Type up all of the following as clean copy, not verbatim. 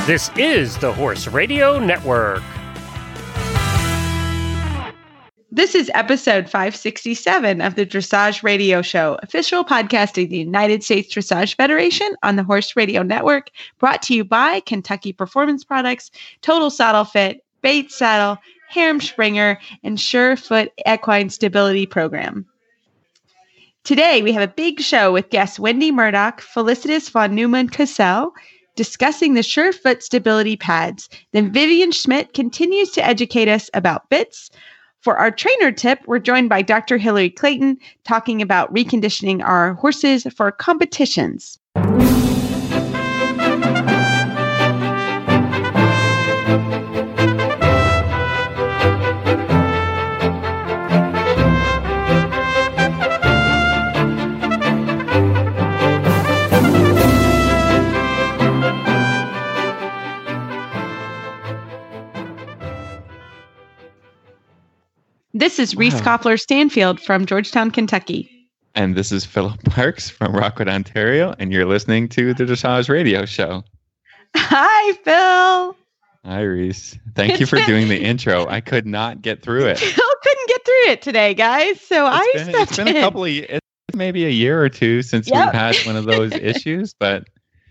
This is the Horse Radio Network. This is episode 567 of the Dressage Radio Show, official podcast of the United States Dressage Federation on the Horse Radio Network, brought to you by Kentucky Performance Products, Total Saddle Fit, Bates Saddle, Hermspringer, and Surefoot Equine Stability Program. Today, we have a big show with guests Wendy Murdoch, Felicitas von Neumann-Cassel, discussing the Surefoot stability pads. Then Vivian Schmidt continues to educate us about bits. For our trainer tip, we're joined by Dr. Hillary Clayton talking about reconditioning our horses for competitions. This is Reese Koffler Stanfield from Georgetown, Kentucky. And this is Philip Parks from Rockwood, Ontario, and you're listening to the Dressage Radio Show. Hi, Phil. Hi, Reese. Thank you for doing the intro. I could not get through it. Phil couldn't get through it today, guys, so It's been a couple of years, maybe a year or two since we've had one of those issues, but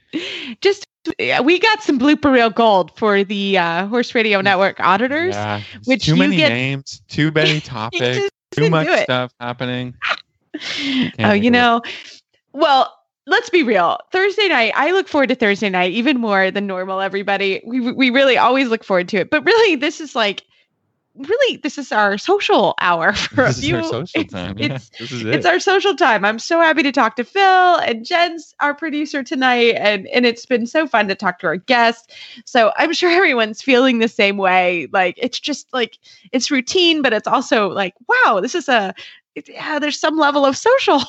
we got some blooper reel gold for the Horse Radio Network auditors. Yeah, which too many names, too many topics, too much stuff happening. Well, let's be real. Thursday night, I look forward to Thursday night even more than normal, everybody. We really always look forward to it. But really, this is our social hour for a few. This is our social time. It's our social time. I'm so happy to talk to Phil, and Jen's our producer tonight, and it's been so fun to talk to our guests. So I'm sure everyone's feeling the same way. Like, it's just like, it's routine, but it's also like, wow, this is there's some level of social,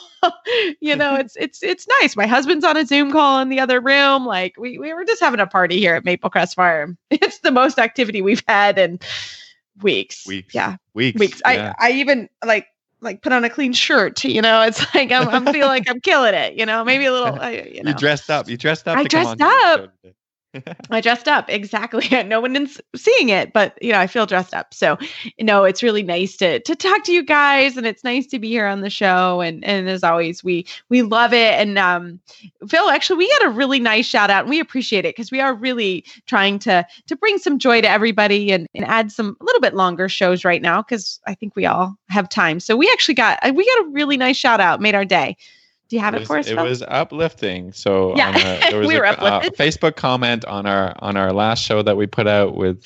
it's nice. My husband's on a Zoom call in the other room. Like, we were just having a party here at Maple Crest Farm. It's the most activity we've had in weeks. Yeah. I even like put on a clean shirt, it's like, I'm feeling like I'm killing it, maybe a little, You dressed up. I dressed up. I dressed up. Exactly. No one is seeing it, but I feel dressed up. So, it's really nice to talk to you guys, and it's nice to be here on the show. And as always, we love it. And Phil, actually, we got a really nice shout out, and we appreciate it because we are really trying to bring some joy to everybody and add some a little bit longer shows right now because I think we all have time. So we actually got a really nice shout out, made our day. Do you have it for us, Phil? It was uplifting. So there was we were a uplifted. Facebook comment on our last show that we put out with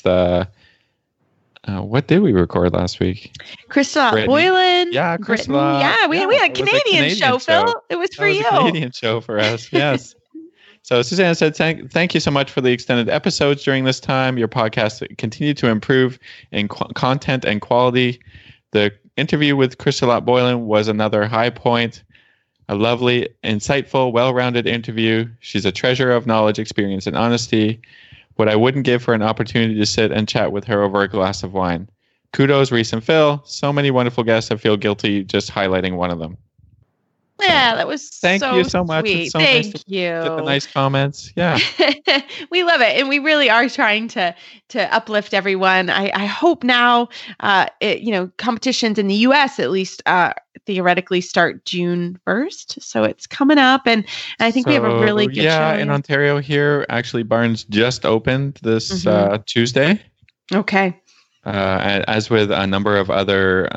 what did we record last week? Crystal Boylan. Yeah, Crystal. Yeah, we had a Canadian show, Phil. It was for you. A Canadian show for us. Yes. So Suzanne said, thank you so much for the extended episodes during this time. Your podcast continued to improve in content and quality. The interview with Crystal Boylan was another high point. A lovely, insightful, well-rounded interview. She's a treasure of knowledge, experience, and honesty. What I wouldn't give for an opportunity to sit and chat with her over a glass of wine. Kudos, Reese and Phil. So many wonderful guests. I feel guilty just highlighting one of them. Yeah, that was Thank you so much. Sweet. It's so Thank nice you. Get the nice comments. Yeah. We love it. And we really are trying to uplift everyone. I hope now, competitions in the U.S. at least theoretically start June 1st. So it's coming up. And I think we have a really good show. Yeah, in Ontario here, actually, Barnes just opened this Tuesday. Okay. As with a number of other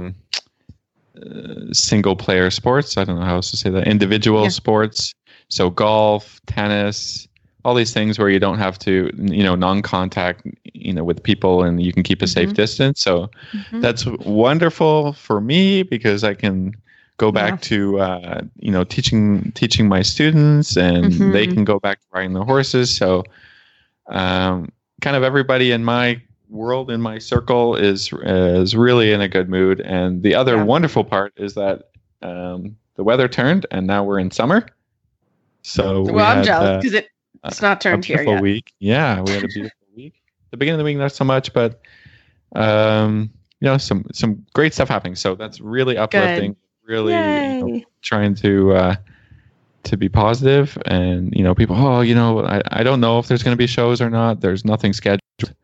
single player sports. I don't know how else to say that. Individual sports. So golf, tennis, all these things where you don't have to, non-contact, with people, and you can keep a safe distance. So that's wonderful for me because I can go back to, teaching my students, and they can go back to riding the horses. So kind of everybody in my world, in my circle is really in a good mood. And the other wonderful part is that the weather turned and now we're in summer. So I'm jealous because it's not turned here yet. Week. Yeah, we had a beautiful week. The beginning of the week, not so much, but some great stuff happening. So that's really uplifting. Good. Really trying to to be positive. And, people, I don't know if there's going to be shows or not. There's nothing scheduled.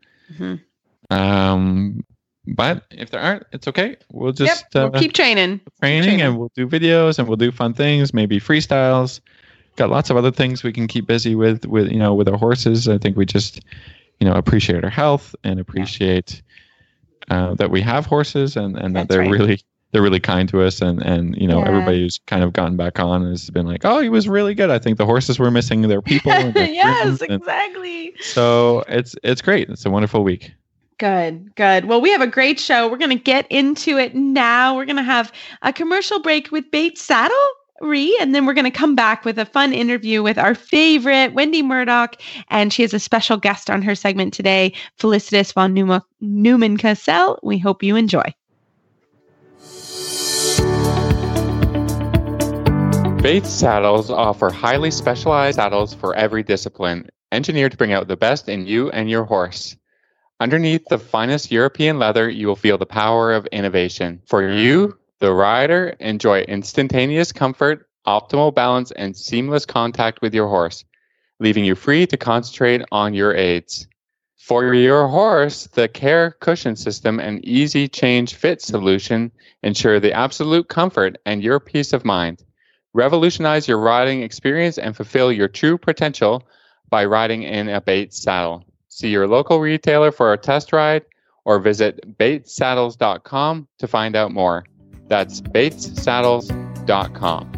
Mm-hmm. But if there aren't, it's okay. We'll just we'll keep training, and we'll do videos and we'll do fun things, maybe freestyles. Got lots of other things we can keep busy with our horses. I think we just, appreciate our health and appreciate that we have horses and that they're really kind to us. And everybody who's kind of gotten back on has been like, oh, he was really good. I think the horses were missing their people. And their yes, exactly. So it's great. It's a wonderful week. Good. Well, we have a great show. We're going to get into it now. We're going to have a commercial break with Bates Saddle, and then we're going to come back with a fun interview with our favorite, Wendy Murdoch, and she has a special guest on her segment today, Felicitas von Neumann-Cassel. We hope you enjoy. Bates Saddles offer highly specialized saddles for every discipline, engineered to bring out the best in you and your horse. Underneath the finest European leather, you will feel the power of innovation. For you, the rider, enjoy instantaneous comfort, optimal balance, and seamless contact with your horse, leaving you free to concentrate on your aids. For your horse, the Care Cushion System and Easy Change Fit solution ensure the absolute comfort and your peace of mind. Revolutionize your riding experience and fulfill your true potential by riding in a Bates saddle. See your local retailer for a test ride or visit batessaddles.com to find out more. That's batessaddles.com.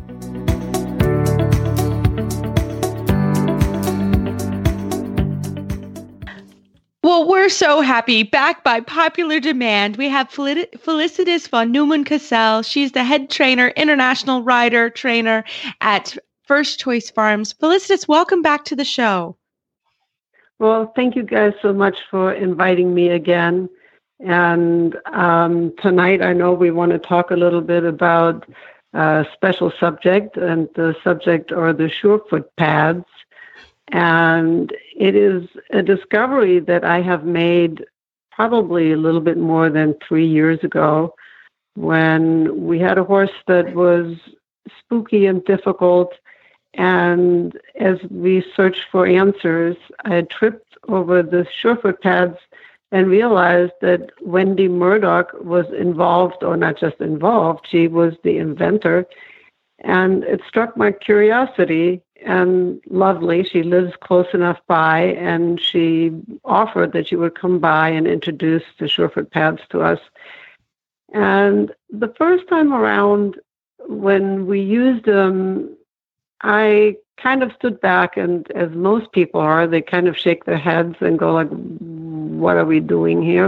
Well, we're so happy. Back by popular demand, we have Felicitas von Neumann-Cassel. She's the head trainer, international rider trainer at First Choice Farms. Felicitas, welcome back to the show. Well, thank you guys so much for inviting me again. And tonight, I know we want to talk a little bit about a special subject, and the subject are the Surefoot pads. And it is a discovery that I have made probably a little bit more than 3 years ago, when we had a horse that was spooky and difficult. And as we searched for answers, I had tripped over the Surefoot pads and realized that Wendy Murdoch was involved, or not just involved, she was the inventor. And it struck my curiosity, and lovely, she lives close enough by, and she offered that she would come by and introduce the Surefoot pads to us. And the first time around, when we used them, I kind of stood back, and as most people are, they kind of shake their heads and go like, what are we doing here?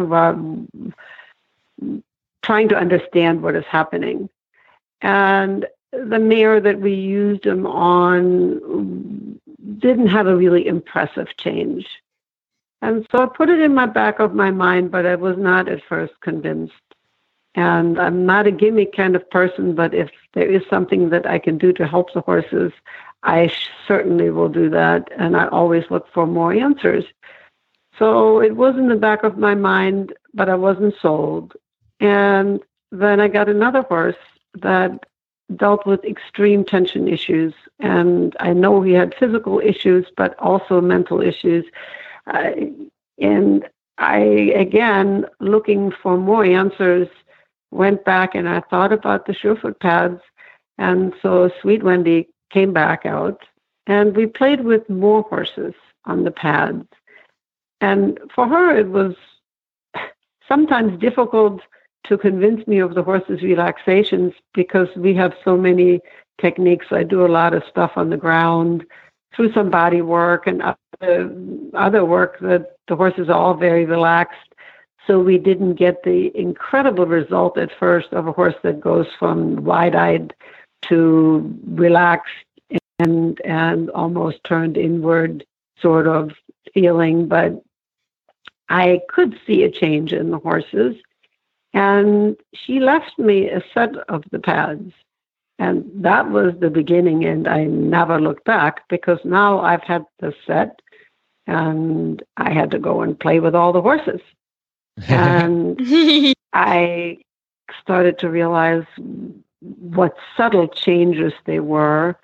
Trying to understand what is happening. And the mare that we used them on didn't have a really impressive change. And so I put it in my back of my mind, but I was not at first convinced. And I'm not a gimmick kind of person, but if there is something that I can do to help the horses, I certainly will do that. And I always look for more answers. So it was in the back of my mind, but I wasn't sold. And then I got another horse that dealt with extreme tension issues. And I know he had physical issues, but also mental issues. And I, again, looking for more answers, went back and I thought about the Surefoot pads. And so Sweet Wendy came back out and we played with more horses on the pads. And for her, it was sometimes difficult to convince me of the horse's relaxations because we have so many techniques. I do a lot of stuff on the ground through some body work and other work that the horses are all very relaxed. So we didn't get the incredible result at first of a horse that goes from wide-eyed to relaxed and almost turned inward sort of feeling. But I could see a change in the horses. And she left me a set of the pads. And that was the beginning, and I never looked back because now I've had the set and I had to go and play with all the horses. And I started to realize what subtle changes they were.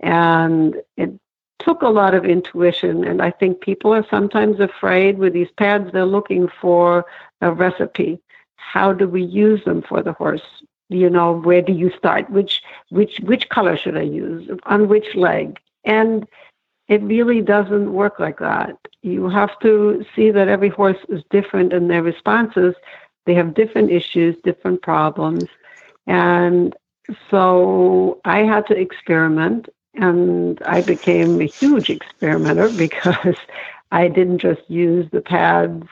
And it took a lot of intuition. And I think people are sometimes afraid with these pads. They're looking for a recipe. How do we use them for the horse? Where do you start? Which color should I use? On which leg? And it really doesn't work like that. You have to see that every horse is different in their responses. They have different issues, different problems. And so I had to experiment, and I became a huge experimenter because I didn't just use the pads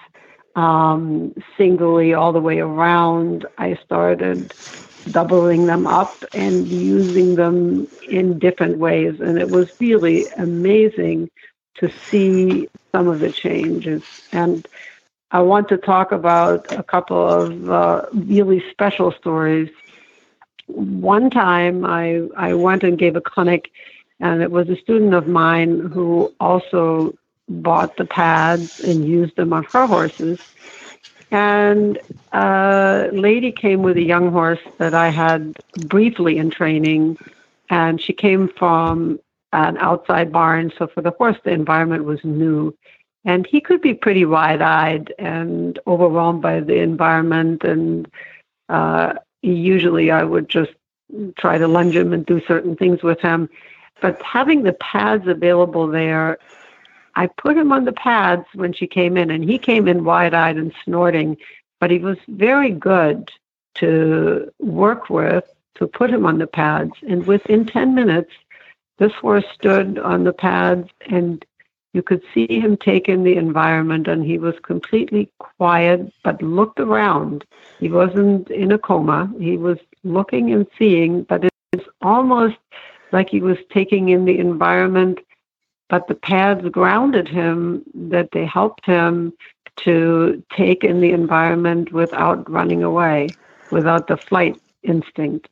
singly all the way around. I started doubling them up and using them in different ways. And it was really amazing to see some of the changes. And I want to talk about a couple of really special stories. One time I went and gave a clinic, and it was a student of mine who also bought the pads and used them on her horses. And a lady came with a young horse that I had briefly in training, and she came from an outside barn. So for the horse, the environment was new. And he could be pretty wide-eyed and overwhelmed by the environment. And usually I would just try to lunge him and do certain things with him. But having the pads available there, I put him on the pads when she came in, and he came in wide-eyed and snorting, but he was very good to work with, to put him on the pads. And within 10 minutes, this horse stood on the pads, and you could see him take in the environment, and he was completely quiet, but looked around. He wasn't in a coma. He was looking and seeing, but it's almost like he was taking in the environment. But the pads grounded him, that they helped him to take in the environment without running away, without the flight instinct.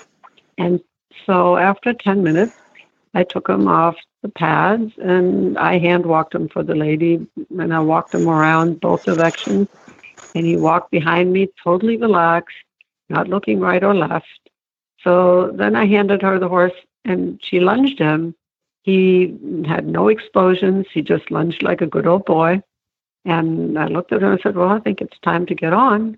And so after 10 minutes, I took him off the pads and I hand walked him for the lady, and I walked him around both directions. And he walked behind me, totally relaxed, not looking right or left. So then I handed her the horse, and she lunged him. He had no explosions. He just lunged like a good old boy. And I looked at her and said, well, I think it's time to get on.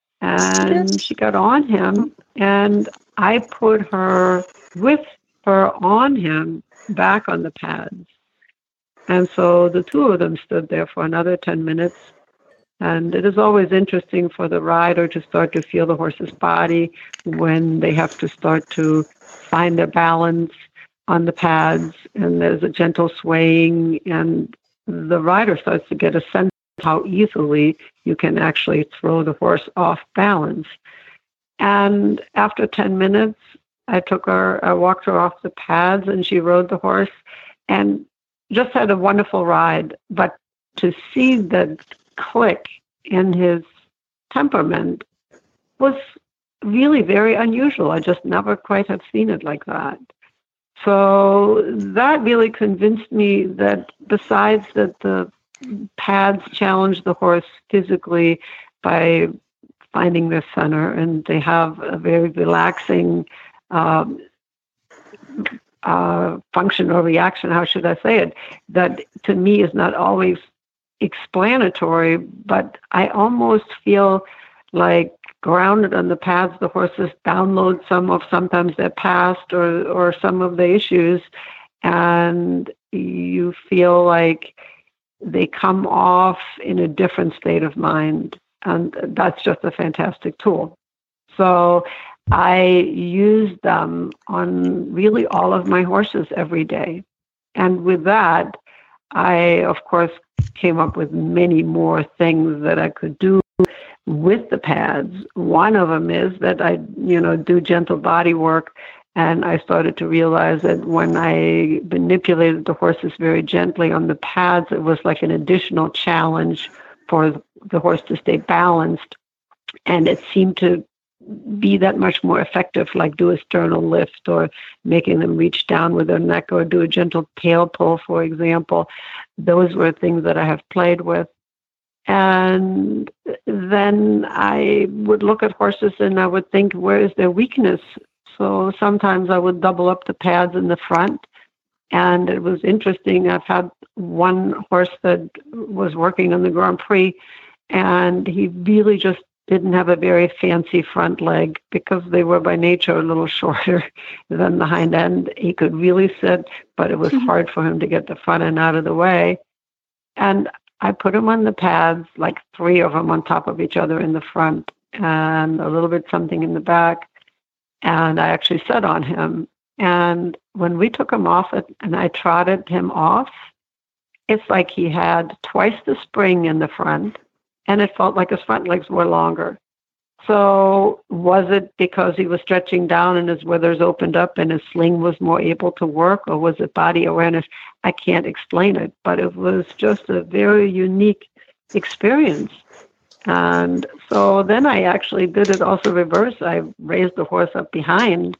And she got on him, and I put her with her on him back on the pads. And so the two of them stood there for another 10 minutes. And it is always interesting for the rider to start to feel the horse's body when they have to start to find their balance on the pads, and there's a gentle swaying, and the rider starts to get a sense of how easily you can actually throw the horse off balance. And after 10 minutes, I walked her off the pads, and she rode the horse and just had a wonderful ride. But to see that click in his temperament was really very unusual. I just never quite have seen it like that. So that really convinced me that besides that the pads challenge the horse physically by finding their center, and they have a very relaxing function or reaction, how should I say it, that to me is not always explanatory, but I almost feel like grounded on the pads, the horses download sometimes their past or some of the issues, and you feel like they come off in a different state of mind. And that's just a fantastic tool. So I use them on really all of my horses every day. And with that, I, of course, came up with many more things that I could do with the pads. One of them is that I, do gentle body work, and I started to realize that when I manipulated the horses very gently on the pads, it was like an additional challenge for the horse to stay balanced, and it seemed to be that much more effective, like do a sternal lift or making them reach down with their neck or do a gentle tail pull, for example. Those were things that I have played with. And then I would look at horses and I would think, where is their weakness? So sometimes I would double up the pads in the front And it was interesting. I've had one horse that was working on the Grand Prix, and he really just didn't have a very fancy front leg because they were by nature a little shorter than the hind end. He could really sit, but it was hard for him to get the front end out of the way. And I put him on the pads, like 3 of them on top of each other in the front and a little bit something in the back. And I actually sat on him. And when we took him off and I trotted him off, it's like he had twice the spring in the front, and it felt like his front legs were longer. So was it because he was stretching down and his withers opened up and his sling was more able to work, or was it body awareness? I can't explain it, but it was just a very unique experience. And so then I actually did it also reverse. I raised the horse up behind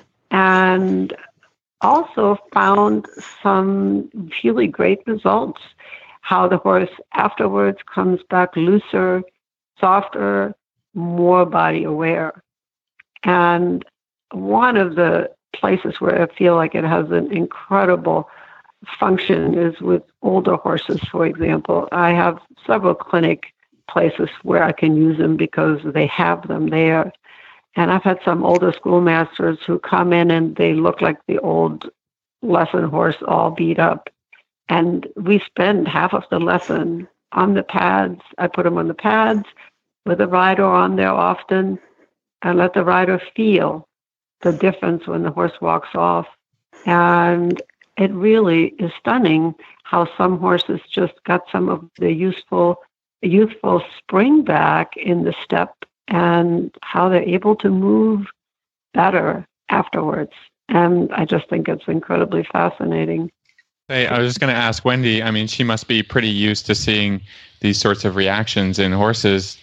and also found some really great results. How the horse afterwards comes back looser, softer, more body aware. And one of the places where I feel like it has an incredible function is with older horses, for example. I have several clinic places where I can use them because they have them there. And I've had some older schoolmasters who come in and they look like the old lesson horse all beat up. And we spend half of the lesson on the pads. I put them on the pads with the rider on there often and let the rider feel the difference when the horse walks off. And it really is stunning how some horses just got some of the youthful spring back in the step and how they're able to move better afterwards. And I just think it's incredibly fascinating. Hey, I was just going to ask Wendy, I mean, she must be pretty used to seeing these sorts of reactions in horses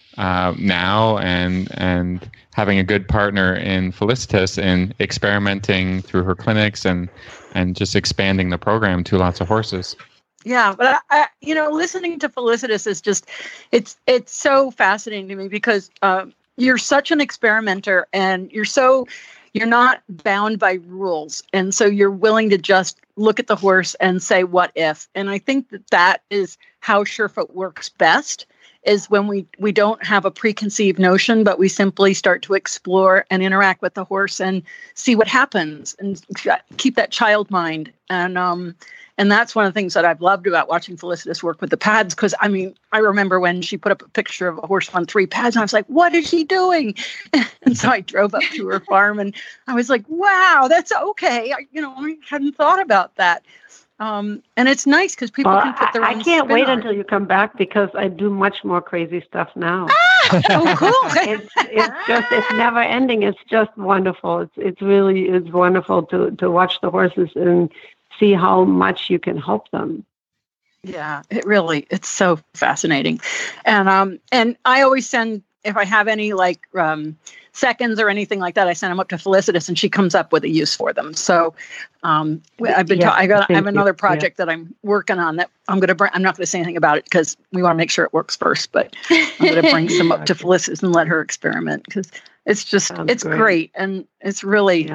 now and having a good partner in Felicitas and experimenting through her clinics and just expanding the program to lots of horses. Yeah, but I listening to Felicitas is just, it's so fascinating to me because you're such an experimenter and you're not bound by rules. And so you're willing to just look at the horse and say, what if? And I think that is how Surefoot works best, is when we don't have a preconceived notion, but we simply start to explore and interact with the horse and see what happens and keep that child mind. And that's one of the things that I've loved about watching Felicitas work with the pads. Because, I mean, I remember when she put up a picture of a horse on 3 pads, and I was like, what is she doing? And so I drove up to her farm, and I was like, wow, that's okay. I hadn't thought about that. And it's nice because people can put their own I can't spin wait on until you come back because I do much more crazy stuff now. Oh, cool. It's never ending. It's just wonderful. It's wonderful to watch the horses and see how much you can help them. Yeah, it's so fascinating. And I always send, if I have any seconds or anything like that, I send them up to Felicitas and she comes up with a use for them. So I have another project that I'm working on that I'm going to bring. I'm not going to say anything about it because we want to make sure it works first, but I'm going to bring some up to Felicitas and let her experiment because it's just, it's great. And it's really,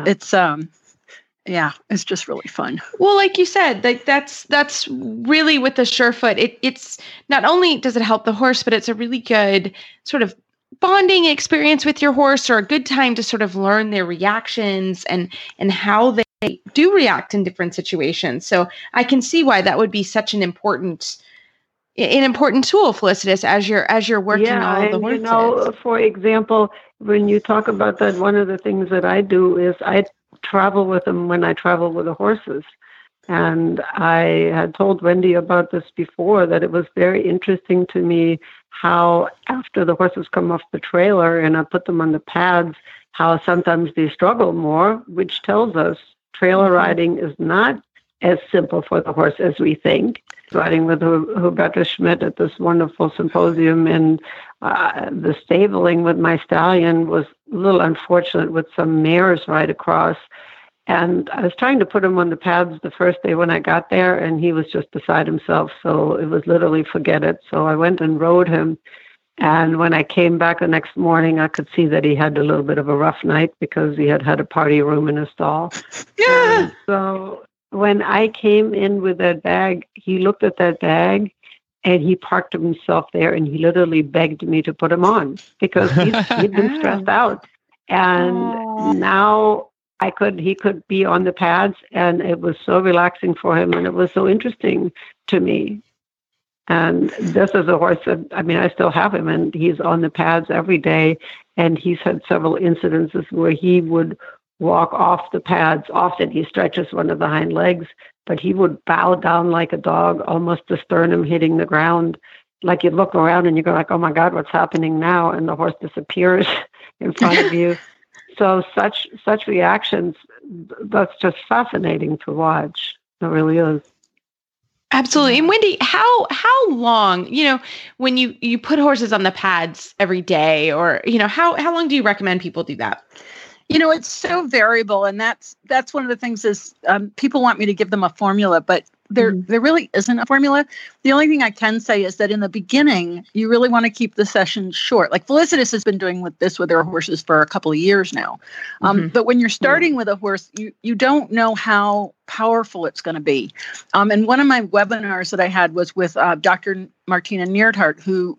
it's just really fun. Well, like you said, that's really with the Surefoot. It's not only does it help the horse, but it's a really good sort of bonding experience with your horse, or a good time to sort of learn their reactions and how they do react in different situations. So I can see why that would be such an important tool, Felicitas, as you're working all of the horses. For example, when you talk about that, one of the things that I do is I travel with them when I travel with the horses. And I had told Wendy about this before, that it was very interesting to me how after the horses come off the trailer and I put them on the pads, how sometimes they struggle more, which tells us trailer riding is not as simple for the horse as we think. Riding with Huberta Schmidt at this wonderful symposium, and the stabling with my stallion was a little unfortunate with some mares right across. And I was trying to put him on the pads the first day when I got there, and he was just beside himself. So it was literally forget it. So I went and rode him. And when I came back the next morning, I could see that he had a little bit of a rough night because he had a party room in his stall. Yeah. And so when I came in with that bag, he looked at that bag and he parked himself there and he literally begged me to put him on because he'd been stressed out. And now he could be on the pads, and it was so relaxing for him, and it was so interesting to me. And this is a horse that, I still have him, and he's on the pads every day, and he's had several incidences where he would walk off the pads. Often he stretches one of the hind legs, but he would bow down like a dog, almost the sternum hitting the ground. Like you look around and you go like, oh my God, what's happening now? And the horse disappears in front of you. So such reactions, that's just fascinating to watch. It really is. Absolutely. And Wendy, how long, when you put horses on the pads every day, or, how long do you recommend people do that? It's so variable. And that's one of the things is people want me to give them a formula, but there really isn't a formula. The only thing I can say is that in the beginning, you really want to keep the sessions short. Like Felicitas has been doing with their horses for a couple of years now. But when you're starting with a horse, you don't know how powerful it's going to be. And one of my webinars that I had was with Dr. Martina Neerthart, who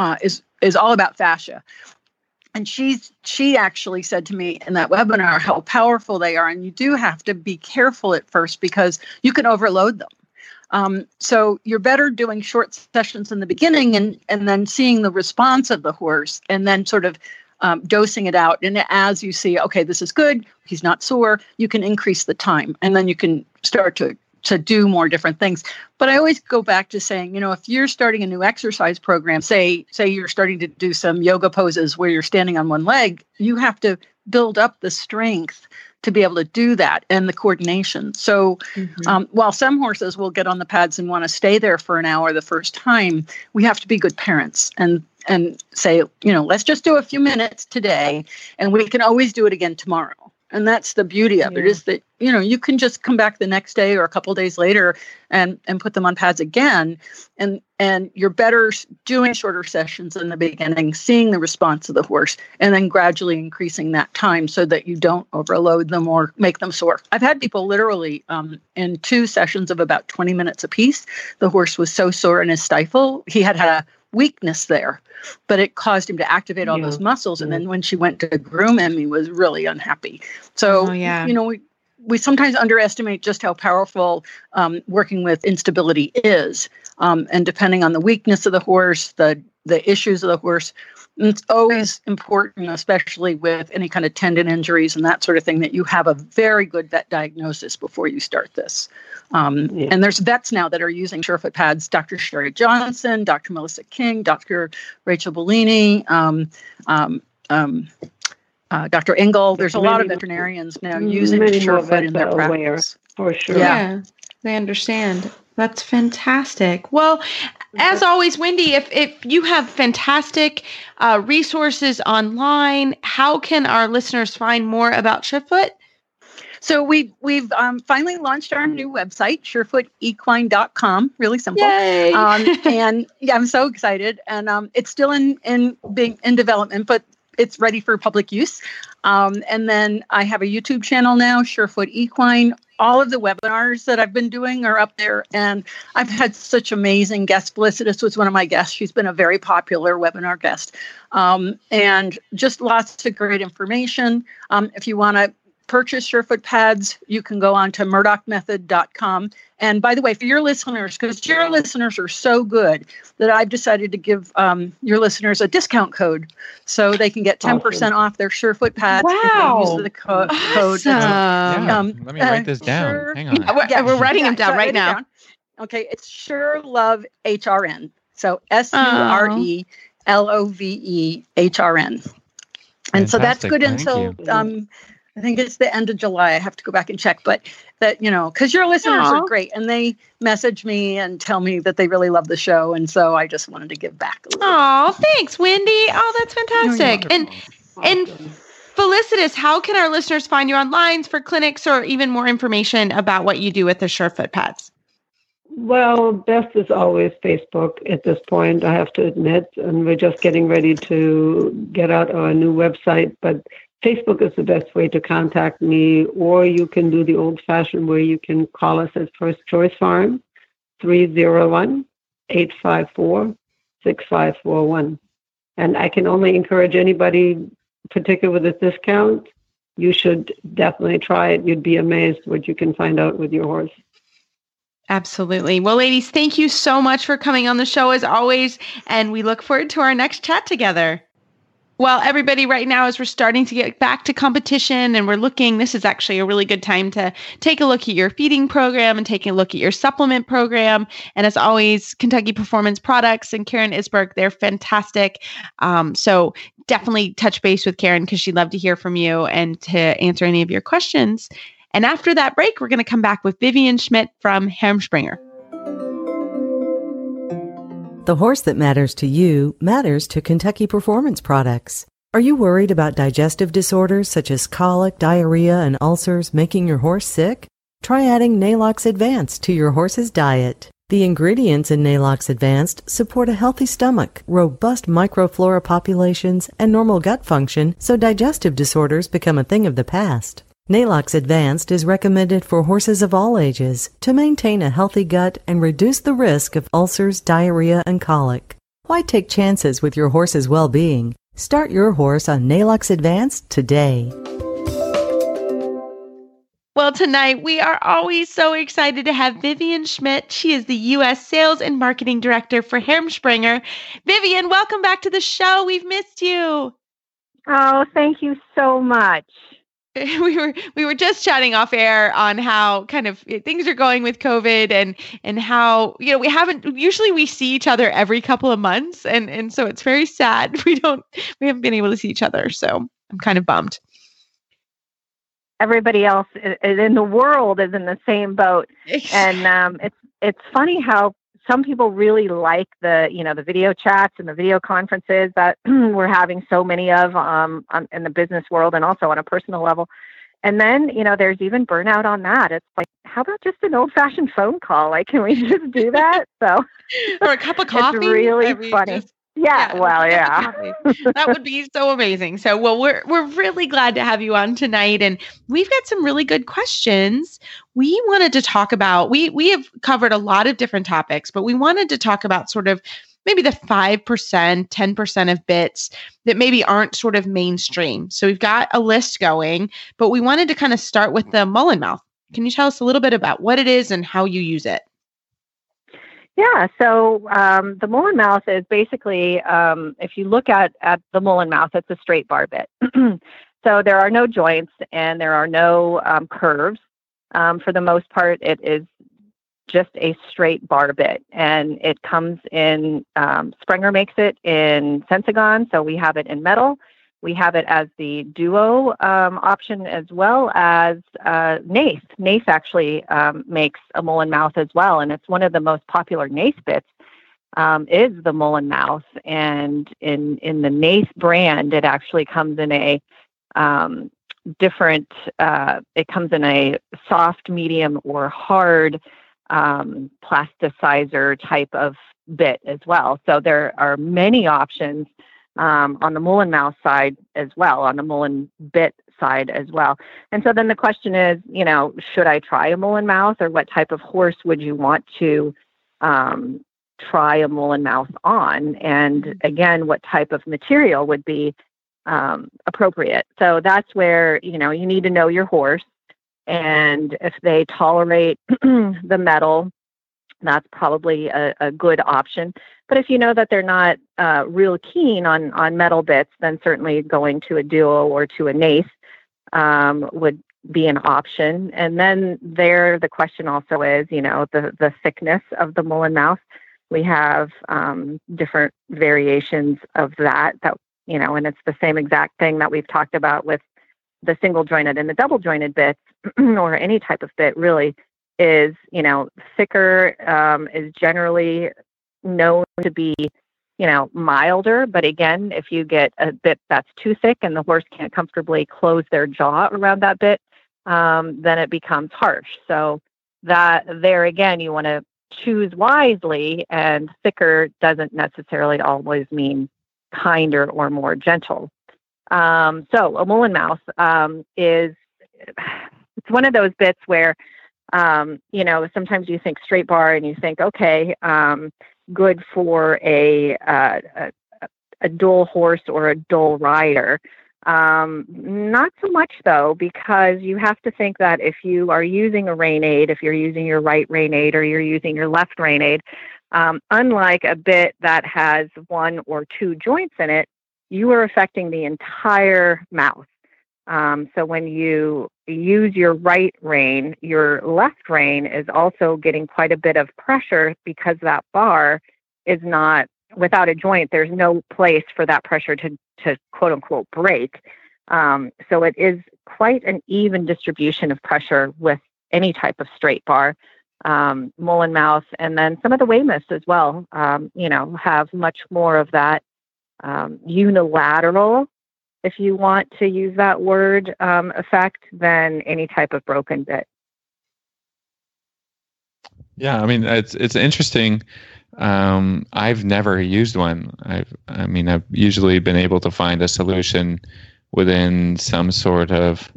is all about fascia. And she actually said to me in that webinar how powerful they are. And you do have to be careful at first because you can overload them. So you're better doing short sessions in the beginning and then seeing the response of the horse and then sort of dosing it out. And as you see, okay, this is good, he's not sore, you can increase the time. And then you can start to do more different things. But I always go back to saying, if you're starting a new exercise program, say you're starting to do some yoga poses where you're standing on one leg, you have to build up the strength to be able to do that and the coordination. So while some horses will get on the pads and want to stay there for an hour the first time, we have to be good parents and say, let's just do a few minutes today and we can always do it again tomorrow. And that's the beauty of it is that, you can just come back the next day or a couple of days later and put them on pads again. And you're better doing shorter sessions in the beginning, seeing the response of the horse, and then gradually increasing that time so that you don't overload them or make them sore. I've had people literally in 2 sessions of about 20 minutes apiece, the horse was so sore in his stifle, he had a weakness there, but it caused him to activate all those muscles. And then when she went to groom him, he was really unhappy. So, we sometimes underestimate just how powerful working with instability is. And depending on the weakness of the horse, the issues of the horse, it's always important, especially with any kind of tendon injuries and that sort of thing, that you have a very good vet diagnosis before you start this. And there's vets now that are using Surefoot pads, Dr. Sherry Johnson, Dr. Melissa King, Dr. Rachel Bellini, Dr. Engel. There's a lot of veterinarians now using Surefoot in their practice. For sure. Yeah, they understand. That's fantastic. Well, as always, Wendy, if you have fantastic resources online, how can our listeners find more about Surefoot? So we've finally launched our new website, surefootequine.com. Really simple. Yay! And I'm so excited. And it's still in development, but it's ready for public use. And then I have a YouTube channel now, Surefoot Equine. All of the webinars that I've been doing are up there. And I've had such amazing guests. Felicitas was one of my guests. She's been a very popular webinar guest. And just lots of great information. If you want to purchase Surefoot pads, you can go on to murdochmethod.com. And by the way, for your listeners, because your listeners are so good that I've decided to give your listeners a discount code so they can get 10% off their Surefoot pads. Wow. If they use the code. Awesome. Let me write this down. Hang on. We're writing them down right now. Okay, it's Surelove HRN. So SURELOVEHRN. And so that's good until I think it's the end of July. I have to go back and check, but that, because your listeners are great and they message me and tell me that they really love the show. And so I just wanted to give back a little. Oh, thanks, Wendy. Oh, that's fantastic. And Felicitas, how can our listeners find you online for clinics or even more information about what you do with the Surefoot pads? Well, best is always Facebook at this point, I have to admit. And we're just getting ready to get out our new website, but Facebook is the best way to contact me, or you can do the old-fashioned way. You can call us at First Choice Farm, 301-854-6541. And I can only encourage anybody, particularly with a discount, you should definitely try it. You'd be amazed what you can find out with your horse. Absolutely. Well, ladies, thank you so much for coming on the show as always, and we look forward to our next chat together. Well, everybody, right now, as we're starting to get back to competition and we're looking, this is actually a really good time to take a look at your feeding program and take a look at your supplement program. And as always, Kentucky Performance Products and Karen Isberg, they're fantastic. So definitely touch base with Karen because she'd love to hear from you and to answer any of your questions. And after that break, we're going to come back with Vivian Schmidt from Hermspringer. The horse that matters to you matters to Kentucky Performance Products. Are you worried about digestive disorders such as colic, diarrhea, and ulcers making your horse sick? Try adding Nalox Advanced to your horse's diet. The ingredients in Nalox Advanced support a healthy stomach, robust microflora populations, and normal gut function, so digestive disorders become a thing of the past. Nalox Advanced is recommended for horses of all ages to maintain a healthy gut and reduce the risk of ulcers, diarrhea, and colic. Why take chances with your horse's well-being? Start your horse on Nalox Advanced today. Well, tonight we are always so excited to have Vivian Schmidt. She is the U.S. Sales and Marketing Director for Hermspringer. Vivian, welcome back to the show. We've missed you. Oh, thank you so much. We were just chatting off air on how kind of things are going with COVID and how, usually we see each other every couple of months. And so it's very sad. We haven't been able to see each other. So I'm kind of bummed. Everybody else in the world is in the same boat. And it's funny how some people really like the video chats and the video conferences that we're having so many of in the business world and also on a personal level. And then, there's even burnout on that. It's like, how about just an old-fashioned phone call? Like, can we just do that? So, or a cup of coffee? It's really funny. Yeah. That would be so amazing. So, well, we're really glad to have you on tonight, and we've got some really good questions. We wanted to talk about, we have covered a lot of different topics, but we wanted to talk about sort of maybe the 5%, 10% of bits that maybe aren't sort of mainstream. So we've got a list going, but we wanted to kind of start with the mullen mouth. Can you tell us a little bit about what it is and how you use it? Yeah, so the mullen mouth is basically, if you look at the mullen mouth, it's a straight bar bit. So there are no joints and there are no curves. For the most part, it is just a straight bar bit. And it comes in, Springer makes it in Sensagon, so we have it in metal. We have it as the duo option as well as Nace. Nace actually makes a mullen mouth as well, and it's one of the most popular Nace bits is the mullen mouth. And in the Nace brand, it actually comes in a different. It comes in a soft, medium, or hard plasticizer type of bit as well. So there are many options. On the mullen mouth side as well, on the mullen bit side as well. And so then the question is, should I try a mullen mouth, or what type of horse would you want to try a mullen mouth on? And again, what type of material would be appropriate? So that's where, you need to know your horse, and if they tolerate the metal, that's probably a good option. But if you know that they're not real keen on metal bits, then certainly going to a duo or to a Nace would be an option. And then the question also is, the thickness of the mullen mouth. We have different variations of that, and it's the same exact thing that we've talked about with the single jointed and the double jointed bits, or any type of bit really. Is, thicker, is generally known to be, milder. But again, if you get a bit that's too thick and the horse can't comfortably close their jaw around that bit, then it becomes harsh. So that there again, you want to choose wisely, and thicker doesn't necessarily always mean kinder or more gentle. So a mullen mouth it's one of those bits where, sometimes you think straight bar and you think, okay, good for a dull horse or a dull rider. Not so much though, because you have to think that if you are using a rein aid, if you're using your right rein aid or you're using your left rein aid, unlike a bit that has one or two joints in it, you are affecting the entire mouth. So when you use your right rein, your left rein is also getting quite a bit of pressure because that bar is not, without a joint, there's no place for that pressure to quote unquote break. So it is quite an even distribution of pressure with any type of straight bar. Mullen mouth, and then some of the Weymouths as well, have much more of that unilateral, if you want to use that word, effect than any type of broken bit. Yeah, I mean, it's interesting. I've never used one. I've usually been able to find a solution within some sort of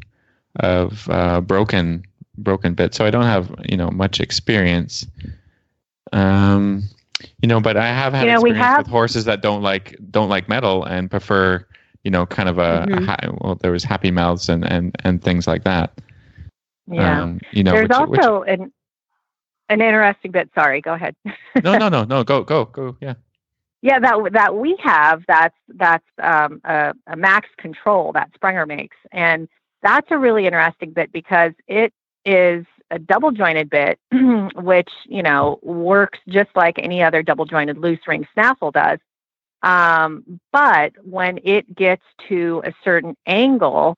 broken bit. So I don't have much experience. But I have had experience with horses that don't like metal and prefer kind of there was happy mouths and things like that. Yeah. There's also an interesting bit. Sorry, go ahead. No. Go. Yeah. Yeah, that we have. That's a Max Control that Sprenger makes, and that's a really interesting bit because it is a double jointed bit, which works just like any other double jointed loose ring snaffle does. But when it gets to a certain angle,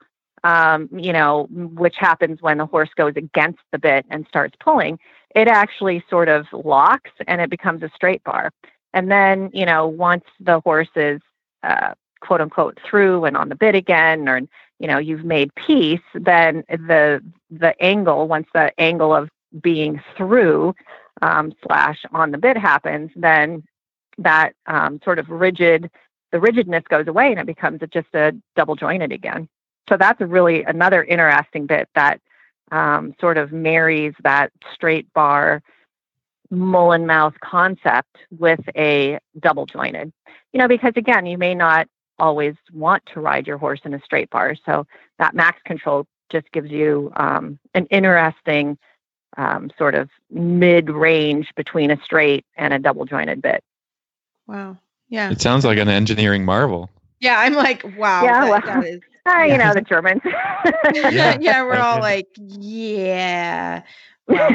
which happens when the horse goes against the bit and starts pulling, it actually sort of locks and it becomes a straight bar. And then, once the horse is, quote unquote, through and on the bit again, or, you've made peace, then the angle, once the angle of being through, / on the bit happens, then that sort of the rigidness goes away and it becomes just a double jointed again. So that's another interesting bit that sort of marries that straight bar mullen mouth concept with a double jointed, because again, you may not always want to ride your horse in a straight bar. So that Max Control just gives you an interesting sort of mid-range between a straight and a double jointed bit. Wow. Yeah. It sounds like an engineering marvel. Yeah. I'm like, wow. Yeah. That is, the Germans. Yeah. We're all like, yeah. Wow.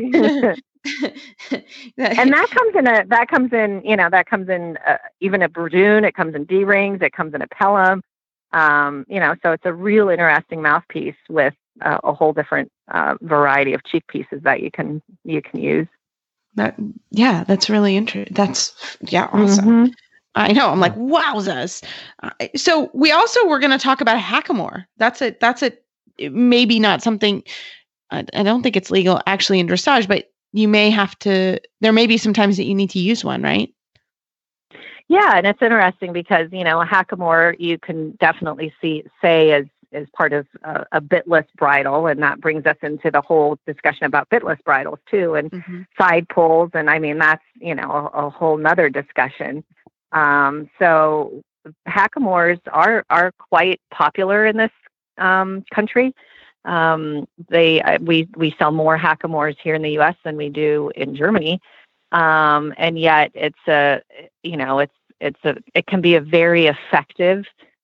And that comes in even a Bradoon. It comes in D-rings. It comes in a Pelham. So it's a real interesting mouthpiece with a whole different variety of cheek pieces that you can use. That's really interesting. That's awesome. Mm-hmm. I know. I'm like, wowzers. So we also were going to talk about hackamore. That's maybe not something. I don't think it's legal actually in dressage, but you may have to. There may be some times that you need to use one, right? Yeah, and it's interesting because a hackamore you can definitely say as part of a bitless bridle, and that brings us into the whole discussion about bitless bridles too, and side pulls, and I mean that's a whole nother discussion. So hackamores are quite popular in this country. We sell more hackamores here in the U.S. than we do in Germany, and yet it can be a very effective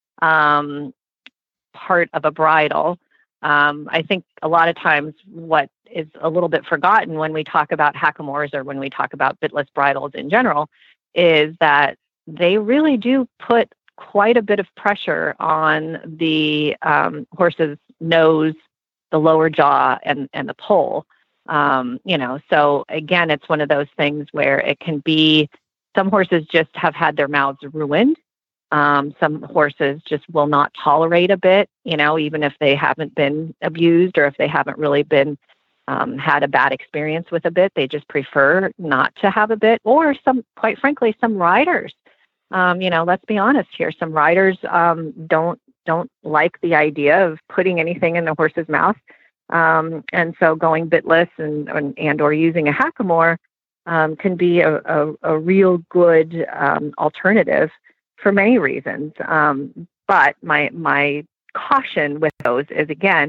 part of a bridle. I think a lot of times what is a little bit forgotten when we talk about hackamores or when we talk about bitless bridles in general is that they really do put quite a bit of pressure on the horse's nose, the lower jaw, and the poll. So again, it's one of those things where it can be, some horses just have had their mouths ruined. Some horses just will not tolerate a bit, even if they haven't been abused or if they haven't really been had a bad experience with a bit. They just prefer not to have a bit. Or quite frankly, some riders, let's be honest here. Some riders don't don't like the idea of putting anything in the horse's mouth. And so going bitless and or using a hackamore can be a real good alternative for many reasons. But my caution with those is, again,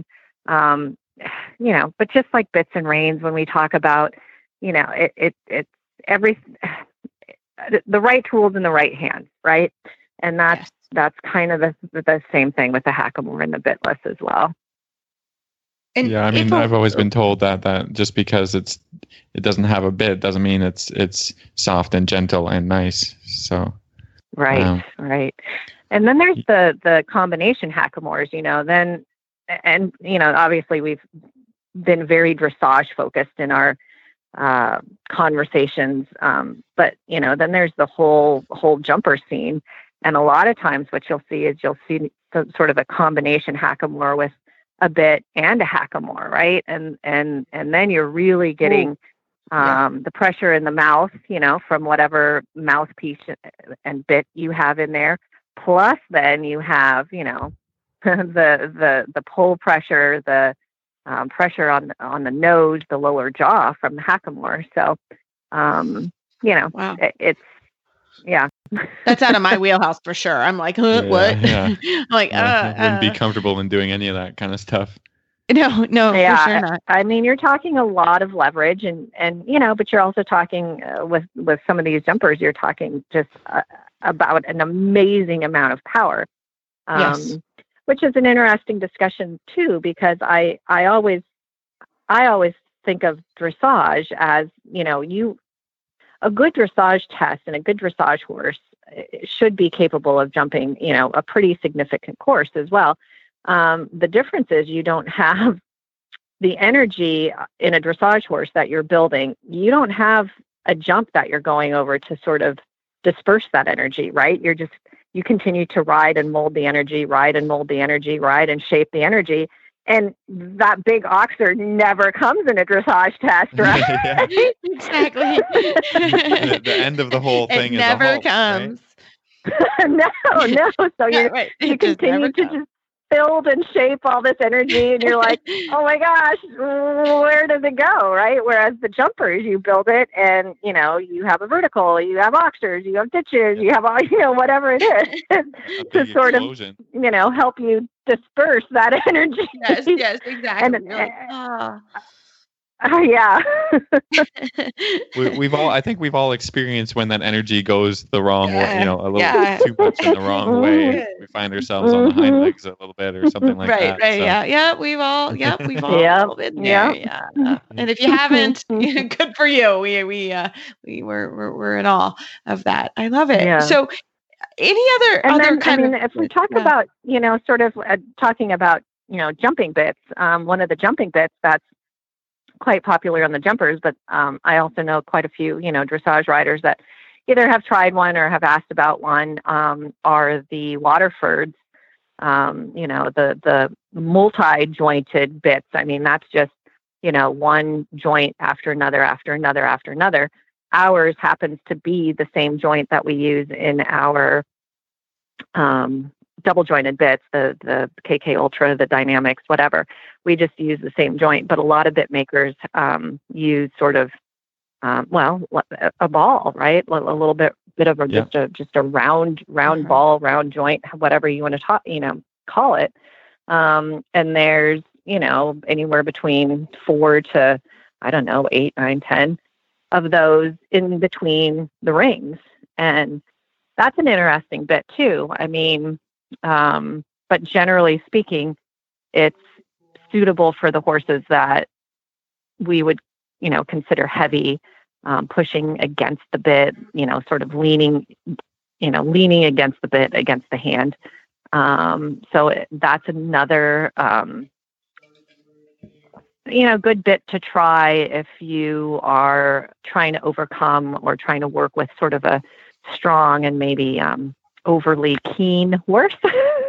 but just like bits and reins, when we talk about, it's the right tools in the right hands, right? And that's kind of the same thing with the hackamore and the bitless as well. And yeah, I mean, I've always been told that just because it doesn't have a bit doesn't mean it's soft and gentle and nice. So right. And then there's the combination hackamores, obviously we've been very dressage focused in our conversations, but then there's the whole jumper scene, and a lot of times what you'll see sort of a combination hackamore with a bit and a hackamore, right? And then you're really getting the pressure in the mouth, from whatever mouthpiece and bit you have in there. Plus, then you have, the pull pressure, the pressure on the nose, the lower jaw from the hackamore. So, wow. It's That's out of my wheelhouse for sure. I'm like, what? Yeah. I'm like, wouldn't be comfortable in doing any of that kind of stuff. No, for sure not. I mean, you're talking a lot of leverage, and but you're also talking with some of these jumpers, you're talking just about an amazing amount of power. Yes. Which is an interesting discussion too, because I always think of dressage as, a good dressage test and a good dressage horse should be capable of jumping, a pretty significant course as well. The difference is you don't have the energy in a dressage horse that you're building. You don't have a jump that you're going over to sort of disperse that energy, right? You continue to ride and mold the energy, ride and mold the energy, ride and shape the energy. And that big oxer never comes in a dressage test, right? Exactly. the end of the whole thing it is never a halt, comes. Right? No. So you continue to just build and shape all this energy, and you're like, oh my gosh, where does it go, right? Whereas the jumpers, you build it, and you have a vertical, you have oxers, you have ditches, you have all, whatever it is to sort explosion. of help you disperse that energy. Yes, exactly. Yeah. I think we've all experienced when that energy goes the wrong way, a little too much in the wrong way. We find ourselves on the hind legs a little bit or something like that. Right. So. Yeah. We've all been there. Yeah. And if you haven't, good for you. We're in awe of that. I love it. Yeah. So any other if we talk about, sort of talking about, jumping bits, one of the jumping bits that's quite popular on the jumpers, but I also know quite a few, dressage riders that either have tried one or have asked about one, are the Waterfords, the multi-jointed bits. I mean, that's just, one joint after another, after another, after another. Ours happens to be the same joint that we use in our double jointed bits, the KK Ultra, the Dynamics, whatever. We just use the same joint, but a lot of bit makers use sort of a ball, right? A little bit of just a round ball, round joint, whatever you want to call it. And there's anywhere between 4 to 8, 9, 10 of those in between the rings, and that's an interesting bit too. I mean. But generally speaking, it's suitable for the horses that we would, consider heavy, pushing against the bit, sort of leaning against the bit, against the hand. That's another, good bit to try if you are trying to overcome or trying to work with sort of a strong and maybe, overly keen horse.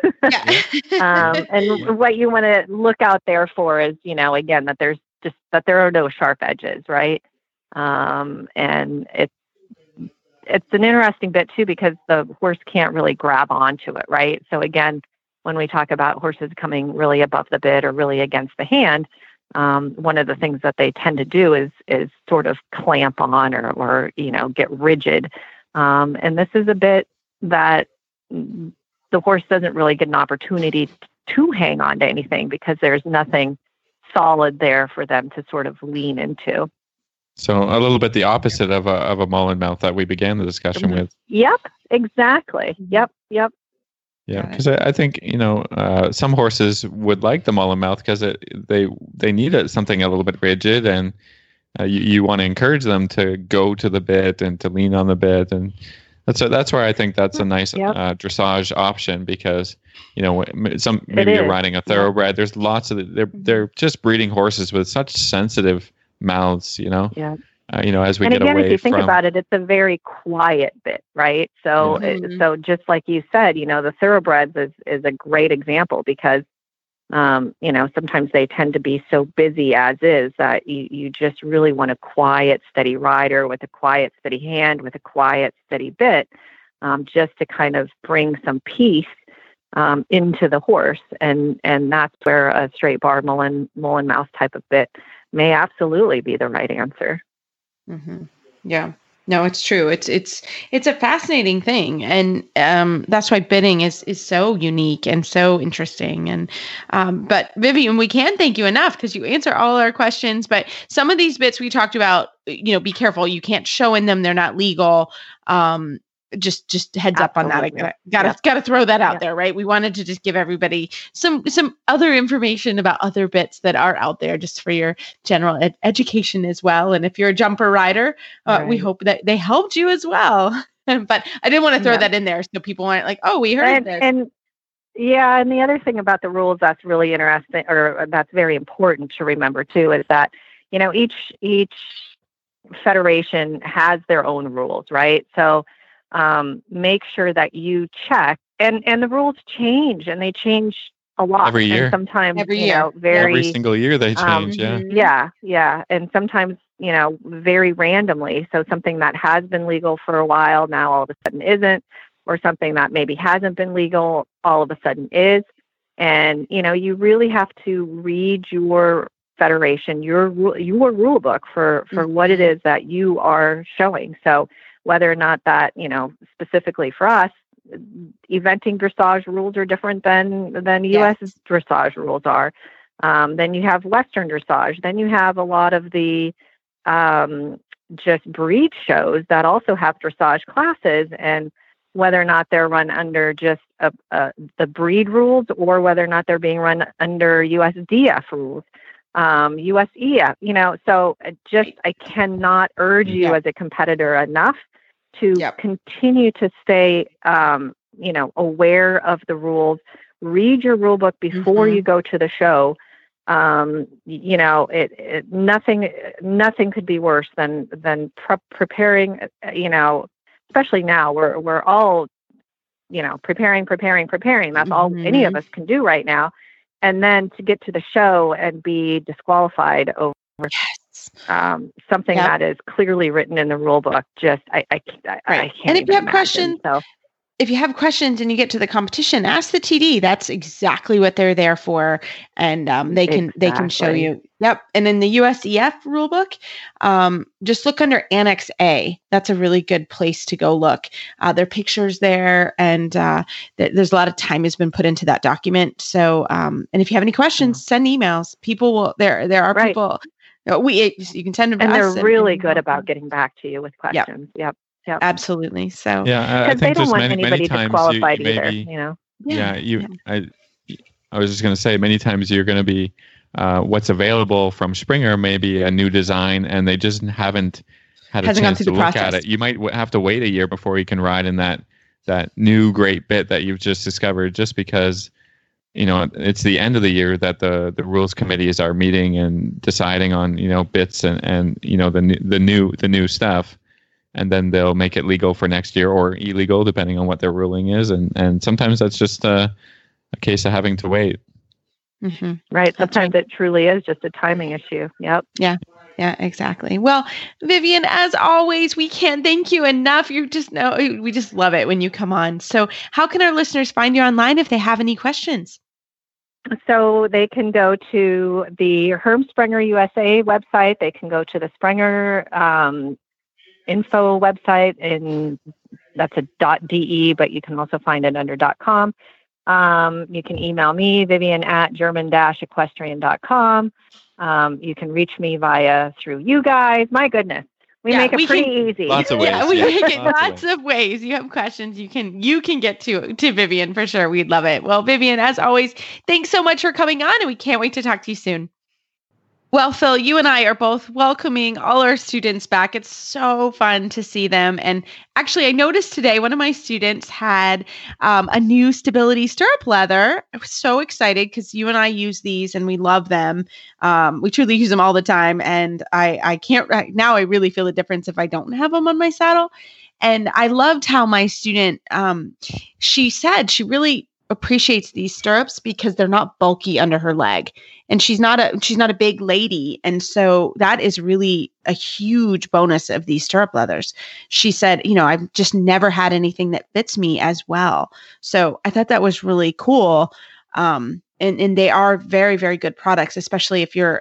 And what you want to look out there for is, again, that there are no sharp edges, right? And it's an interesting bit too, because the horse can't really grab onto it, right? So again, when we talk about horses coming really above the bit or really against the hand, one of the things that they tend to do is sort of clamp on or get rigid. And this is a bit that the horse doesn't really get an opportunity to hang on to anything because there's nothing solid there for them to sort of lean into. So a little bit the opposite of a mullen mouth that we began the discussion with. Yep, exactly. Yep. Yeah, because I think some horses would like the mullen mouth because they need something a little bit rigid, and you want to encourage them to go to the bit and to lean on the bit, and that's where I think that's a nice dressage option because maybe you're riding a thoroughbred. There's lots of they're just breeding horses with such sensitive mouths, as we and get again, away if you think from about it, it's a very quiet bit, right? So, so just like you said, the thoroughbreds is a great example because, sometimes they tend to be so busy as is that you just really want a quiet, steady rider with a quiet, steady hand, with a quiet, steady bit, just to kind of bring some peace into the horse, and that's where a straight bar mullen mouth type of bit may absolutely be the right answer. Mm-hmm. Yeah, no, it's true. It's a fascinating thing, and that's why bitting is so unique and so interesting. And but Vivian, we can't thank you enough because you answer all our questions. But some of these bits we talked about, be careful. You can't show in them; they're not legal. Just heads up on that. I gotta throw that out there, right? We wanted to just give everybody some other information about other bits that are out there, just for your general education as well. And if you're a jumper rider, we hope that they helped you as well. But I didn't want to throw that in there so people aren't like, oh, we heard this. And the other thing about the rules that's really interesting, or that's very important to remember too, is that each federation has their own rules, right? So make sure that you check, and the rules change, and they change a lot every year. And sometimes every single year they change. Yeah. And sometimes very randomly. So something that has been legal for a while now all of a sudden isn't, or something that maybe hasn't been legal all of a sudden is. And you really have to read your federation, your rule book for what it is that you are showing. So whether or not that, specifically for us, eventing dressage rules are different than U.S. dressage rules are. Then you have Western dressage. Then you have a lot of the just breed shows that also have dressage classes, and whether or not they're run under just the breed rules or whether or not they're being run under USDF rules. USEF, so I cannot urge you as a competitor enough to continue to stay, aware of the rules. Read your rule book before you go to the show. Nothing could be worse than preparing. Especially now, we're all, preparing. That's all any of us can do right now. And then to get to the show and be disqualified over something that is clearly written in the rule book, I can't. And if you have questions, if you have questions and you get to the competition, ask the TD. That's exactly what they're there for, and they can show you. Yep. And in the USEF rulebook, just look under Annex A. That's a really good place to go look. There are pictures there, and there's a lot of time has been put into that document. So, and if you have any questions, send emails. People will. There are people. You can send them to us. And they're really good about getting back to you with questions. Yep. Yeah, absolutely. So I think they don't there's want many anybody times disqualified you either. I was just going to say, many times you're going to be what's available from Springer, maybe a new design, and they just haven't had a chance to look at it. You might have to wait a year before you can ride in that new great bit that you've just discovered, just because it's the end of the year that the rules committees are meeting and deciding on bits and the new stuff. And then they'll make it legal for next year or illegal, depending on what their ruling is. And sometimes that's just a case of having to wait. Right. Sometimes it truly is just a timing issue. Yep. Yeah. Yeah, exactly. Well, Vivian, as always, we can't thank you enough. We just love it when you come on. So how can our listeners find you online if they have any questions? So they can go to the Herm Sprenger USA website. They can go to the Sprenger info website, and that's a .de, but you can also find it under .com. You can email me, Vivian@German-equestrian.com. You can reach me through you guys. My goodness. We make it pretty easy. Lots of ways. Yeah, we make it lots of ways. You have questions, you can get to Vivian for sure. We'd love it. Well, Vivian, as always, thanks so much for coming on, and we can't wait to talk to you soon. Well, Phil, you and I are both welcoming all our students back. It's so fun to see them. And actually, I noticed today one of my students had a new stability stirrup leather. I was so excited because you and I use these and we love them. We truly use them all the time. And I can't now I really feel the difference if I don't have them on my saddle. And I loved how my student, she said she really appreciates these stirrups because they're not bulky under her leg. And she's not a big lady. And so that is really a huge bonus of these stirrup leathers. She said, I've just never had anything that fits me as well. So I thought that was really cool. And they are very, very good products, especially if you're,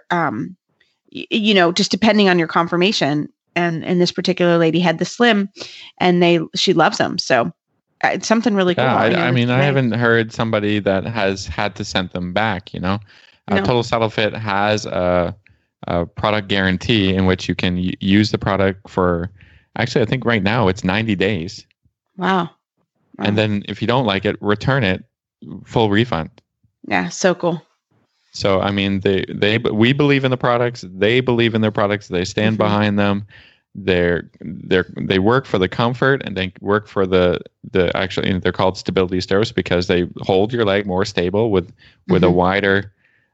just depending on your conformation. And this particular lady had the slim and she loves them. So it's something really cool. Yeah, I mean, I haven't heard somebody that has had to send them back, No. Total Saddle Fit has a product guarantee in which you can use the product for, actually, I think right now it's 90 days. Wow. And then if you don't like it, return it, full refund. Yeah, so cool. So, I mean, we believe in the products. They believe in their products. They stand behind them. They work for the comfort, and they work for the actually, they're called stability stirrups because they hold your leg more stable with a wider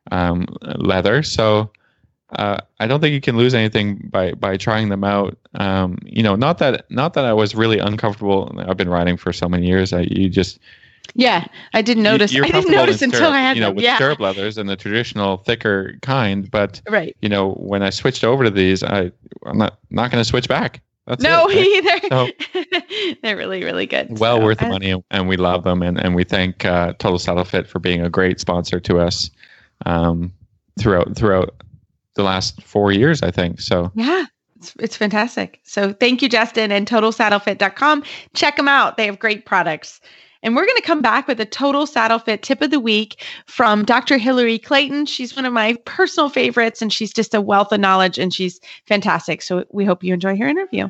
leather. So I don't think you can lose anything by trying them out. Not that I was really uncomfortable. I've been riding for so many years. I didn't notice. I didn't notice until I had them. With stirrup leathers and the traditional thicker kind. But when I switched over to these, I'm not going to switch back. That's either. So, they're really, really good. Well worth the money, and we love them, and we thank Total Saddle Fit for being a great sponsor to us throughout the last 4 years, I think. So yeah, it's fantastic. So thank you, Justin, and TotalSaddleFit.com. Check them out. They have great products. And we're going to come back with a Total Saddle Fit tip of the week from Dr. Hillary Clayton. She's one of my personal favorites, and she's just a wealth of knowledge, and she's fantastic. So we hope you enjoy her interview.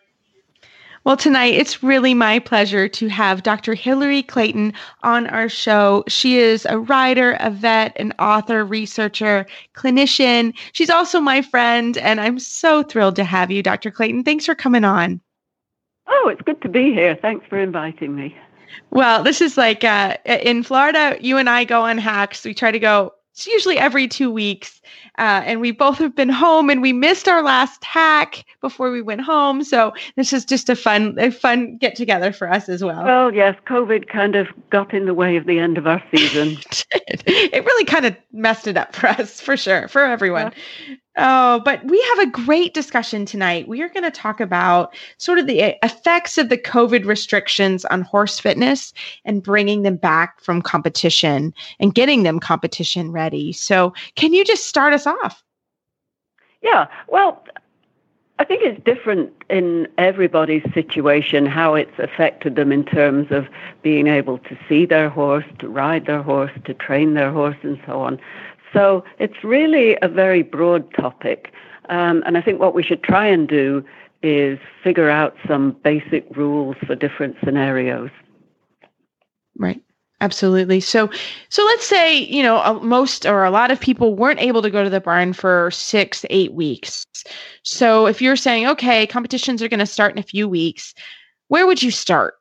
Well, tonight, it's really my pleasure to have Dr. Hillary Clayton on our show. She is a writer, a vet, an author, researcher, clinician. She's also my friend, and I'm so thrilled to have you, Dr. Clayton. Thanks for coming on. Oh, it's good to be here. Thanks for inviting me. Well, this is like in Florida, you and I go on hacks. We try to go, it's usually every 2 weeks. And we both have been home, and we missed our last hack before we went home. So this is just a fun get together for us as well. Well, yes, COVID kind of got in the way of the end of our season. It really kind of messed it up for us, for sure, for everyone. Yeah. Oh, but we have a great discussion tonight. We are going to talk about sort of the effects of the COVID restrictions on horse fitness and bringing them back from competition and getting them competition ready. So can you just start us off? Yeah, well, I think it's different in everybody's situation, how it's affected them in terms of being able to see their horse, to ride their horse, to train their horse, and so on. So it's really a very broad topic. And I think what we should try and do is figure out some basic rules for different scenarios. Right. Absolutely. So let's say, most or a lot of people weren't able to go to the barn for 6 to 8 weeks. So if you're saying, okay, competitions are going to start in a few weeks, where would you start?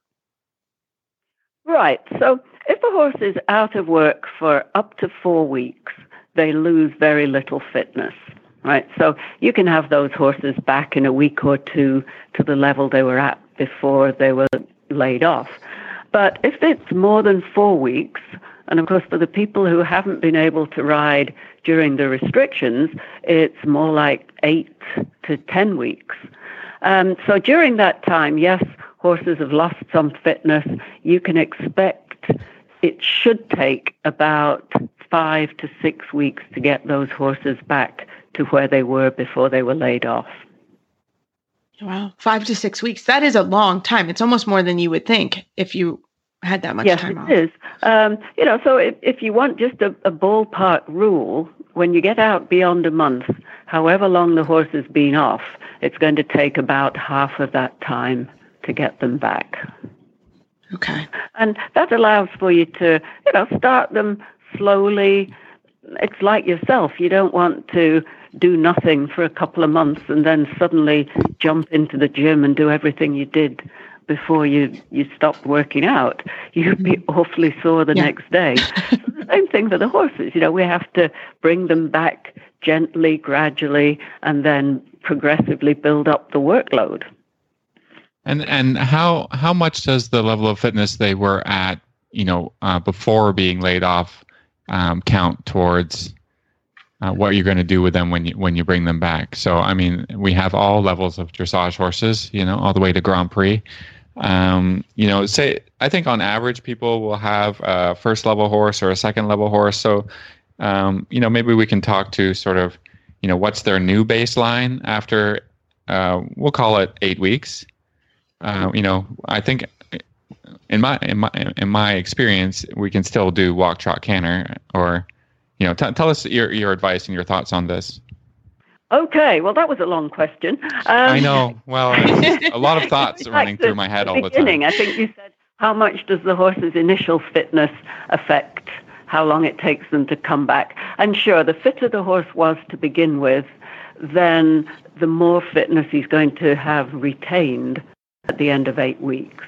Right. So if a horse is out of work for up to 4 weeks, they lose very little fitness, right? So you can have those horses back in a week or two to the level they were at before they were laid off. But if it's more than 4 weeks, And of course, for the people who haven't been able to ride during the restrictions, it's more like 8 to 10 weeks. So during that time, yes, horses have lost some fitness. You can expect it should take about 5 to 6 weeks to get those horses back to where they were before they were laid off. Wow, 5 to 6 weeks. That is a long time. It's almost more than you would think if you had that much time off. Yes, it is. So if you want just a ballpark rule, when you get out beyond a month, however long the horse has been off, it's going to take about half of that time to get them back. Okay. And that allows for you to, start them slowly. It's like yourself. You don't want to do nothing for a couple of months and then suddenly jump into the gym and do everything you did before you stopped working out. You'd be awfully sore the next day. So the same thing for the horses. We have to bring them back gently, gradually, and then progressively build up the workload. And how much does the level of fitness they were at, before being laid off, count towards what you're going to do with them when you bring them back? So, I mean, we have all levels of dressage horses, all the way to Grand Prix. I think on average people will have a first level horse or a second level horse. So, maybe we can talk to sort of, what's their new baseline after, we'll call it 8 weeks. I think in my experience, we can still do walk, trot, canter, or, tell us your advice and your thoughts on this. Okay, well, that was a long question. I know. Well, a lot of thoughts running through my head all the time. I think you said, how much does the horse's initial fitness affect how long it takes them to come back? And sure, the fitter the horse was to begin with, then the more fitness he's going to have retained at the end of 8 weeks.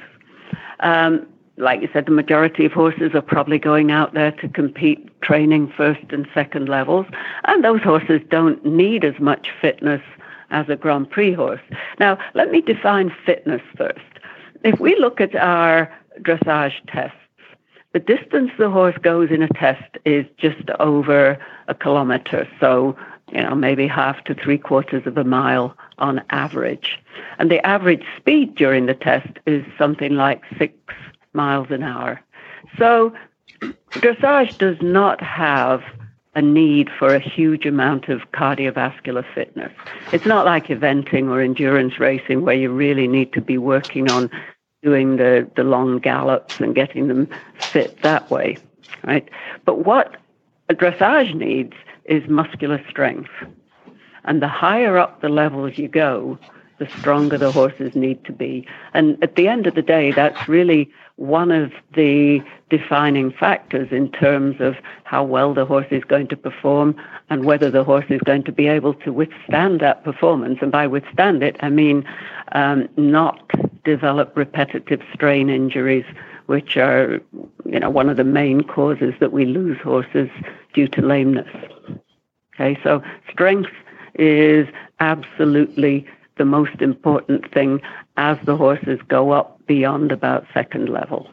Like you said, the majority of horses are probably going out there to compete, training first and second levels, and those horses don't need as much fitness as a Grand Prix horse. Now, let me define fitness first. If we look at our dressage tests, the distance the horse goes in a test is just over 1 kilometer, so maybe half to 3/4 of a mile on average. And the average speed during the test is something like 6 miles an hour. So dressage does not have a need for a huge amount of cardiovascular fitness. It's not like eventing or endurance racing where you really need to be working on doing the long gallops and getting them fit that way, right? But what a dressage needs is muscular strength. And the higher up the levels you go, the stronger the horses need to be. And at the end of the day, that's really one of the defining factors in terms of how well the horse is going to perform and whether the horse is going to be able to withstand that performance. And by withstand it, I mean not develop repetitive strain injuries, which are, one of the main causes that we lose horses due to lameness. Okay, so strength is absolutely the most important thing as the horses go up beyond about second level.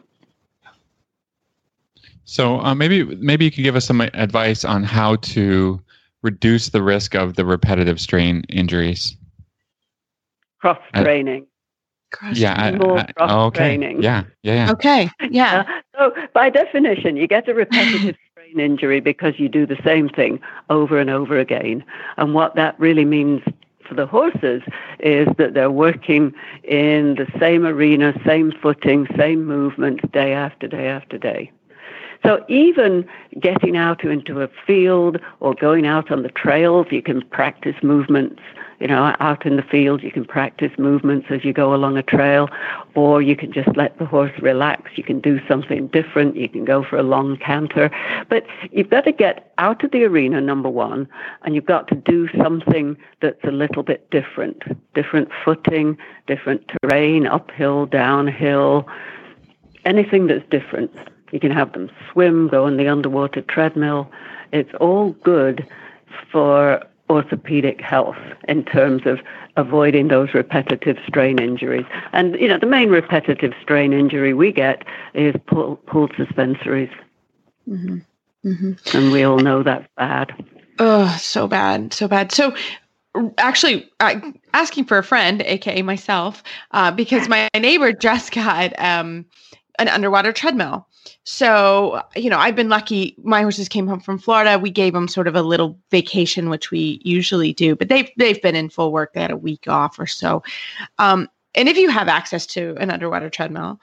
So maybe you could give us some advice on how to reduce the risk of the repetitive strain injuries. Cross-training. Cross-training. Yeah. Okay, yeah. So by definition, you get a repetitive strain injury because you do the same thing over and over again. And what that really means for the horses is that they're working in the same arena, same footing, same movements day after day after day. So even getting out into a field or going out on the trails, you can practice movements. Out in the field, you can practice movements as you go along a trail, or you can just let the horse relax. You can do something different. You can go for a long canter. But you've got to get out of the arena, number one, and you've got to do something that's a little bit different. Different footing, different terrain, uphill, downhill, anything that's different. You can have them swim, go on the underwater treadmill. It's all good for orthopedic health in terms of avoiding those repetitive strain injuries. And, the main repetitive strain injury we get is pulled suspensories. Mm-hmm. Mm-hmm. And we all know that's bad. Oh, so bad. So bad. So actually, asking for a friend, aka myself, because my neighbor just got an underwater treadmill. So, I've been lucky. My horses came home from Florida. We gave them sort of a little vacation, which we usually do, but they've been in full work. They had a week off or so. And if you have access to an underwater treadmill,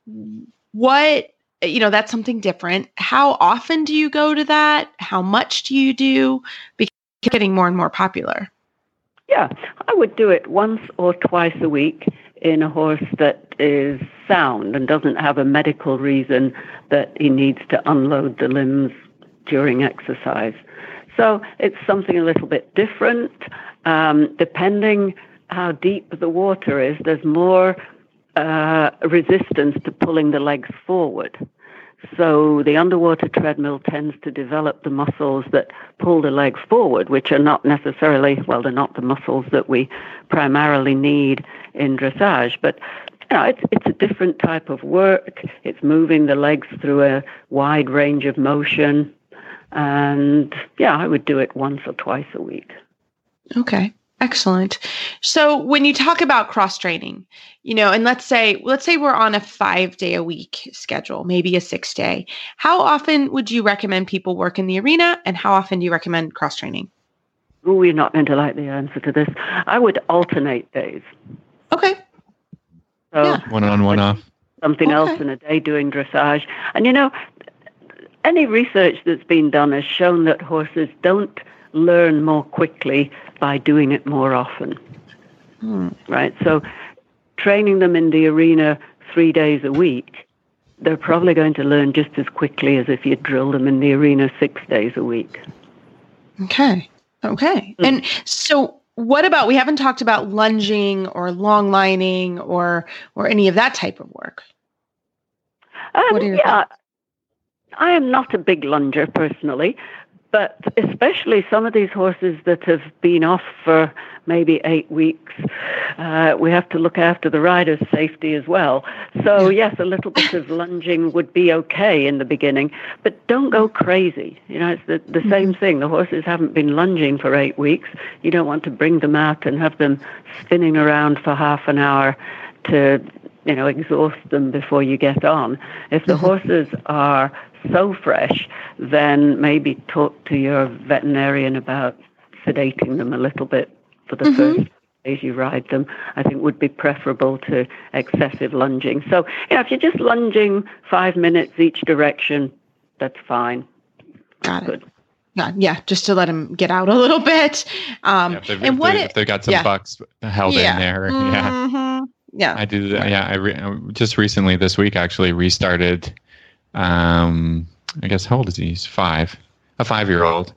that's something different. How often do you go to that? How much do you do? Because it's getting more and more popular. Yeah, I would do it once or twice a week in a horse that is sound and doesn't have a medical reason that he needs to unload the limbs during exercise. So it's something a little bit different. Depending how deep the water is, there's more resistance to pulling the legs forward. So the underwater treadmill tends to develop the muscles that pull the legs forward, which are not necessarily, they're not the muscles that we primarily need in dressage. But it's a different type of work. It's moving the legs through a wide range of motion. And I would do it once or twice a week. Okay. Excellent. So when you talk about cross training, and let's say we're on a 5-day-a-week schedule, maybe a 6-day, how often would you recommend people work in the arena, and how often do you recommend cross training? Oh, you're not going to like the answer to this. I would alternate days. Okay. So one on, one off. Something else in a day doing dressage. And any research that's been done has shown that horses don't learn more quickly by doing it more often. Right? So training them in the arena 3 days a week, they're probably going to learn just as quickly as if you drill them in the arena 6 days a week. Okay. And so what about, we haven't talked about lunging or long lining or any of that type of work. What are your thoughts? I am not a big lunger personally, but especially some of these horses that have been off for maybe 8 weeks, we have to look after the rider's safety as well. So yes, a little bit of lunging would be okay in the beginning, but don't go crazy. It's the same thing. The horses haven't been lunging for 8 weeks. You don't want to bring them out and have them spinning around for half an hour to, exhaust them before you get on. If the horses are so fresh, then maybe talk to your veterinarian about sedating them a little bit for the first days you ride them. I think would be preferable to excessive lunging. So, if you're just lunging 5 minutes each direction, that's fine. Got it. Good. Yeah, just to let them get out a little bit. If they've got some bucks held in there. Yeah, I do that. Yeah, I just recently this week actually restarted. I guess how old is he? He's 5, a 5-year-old.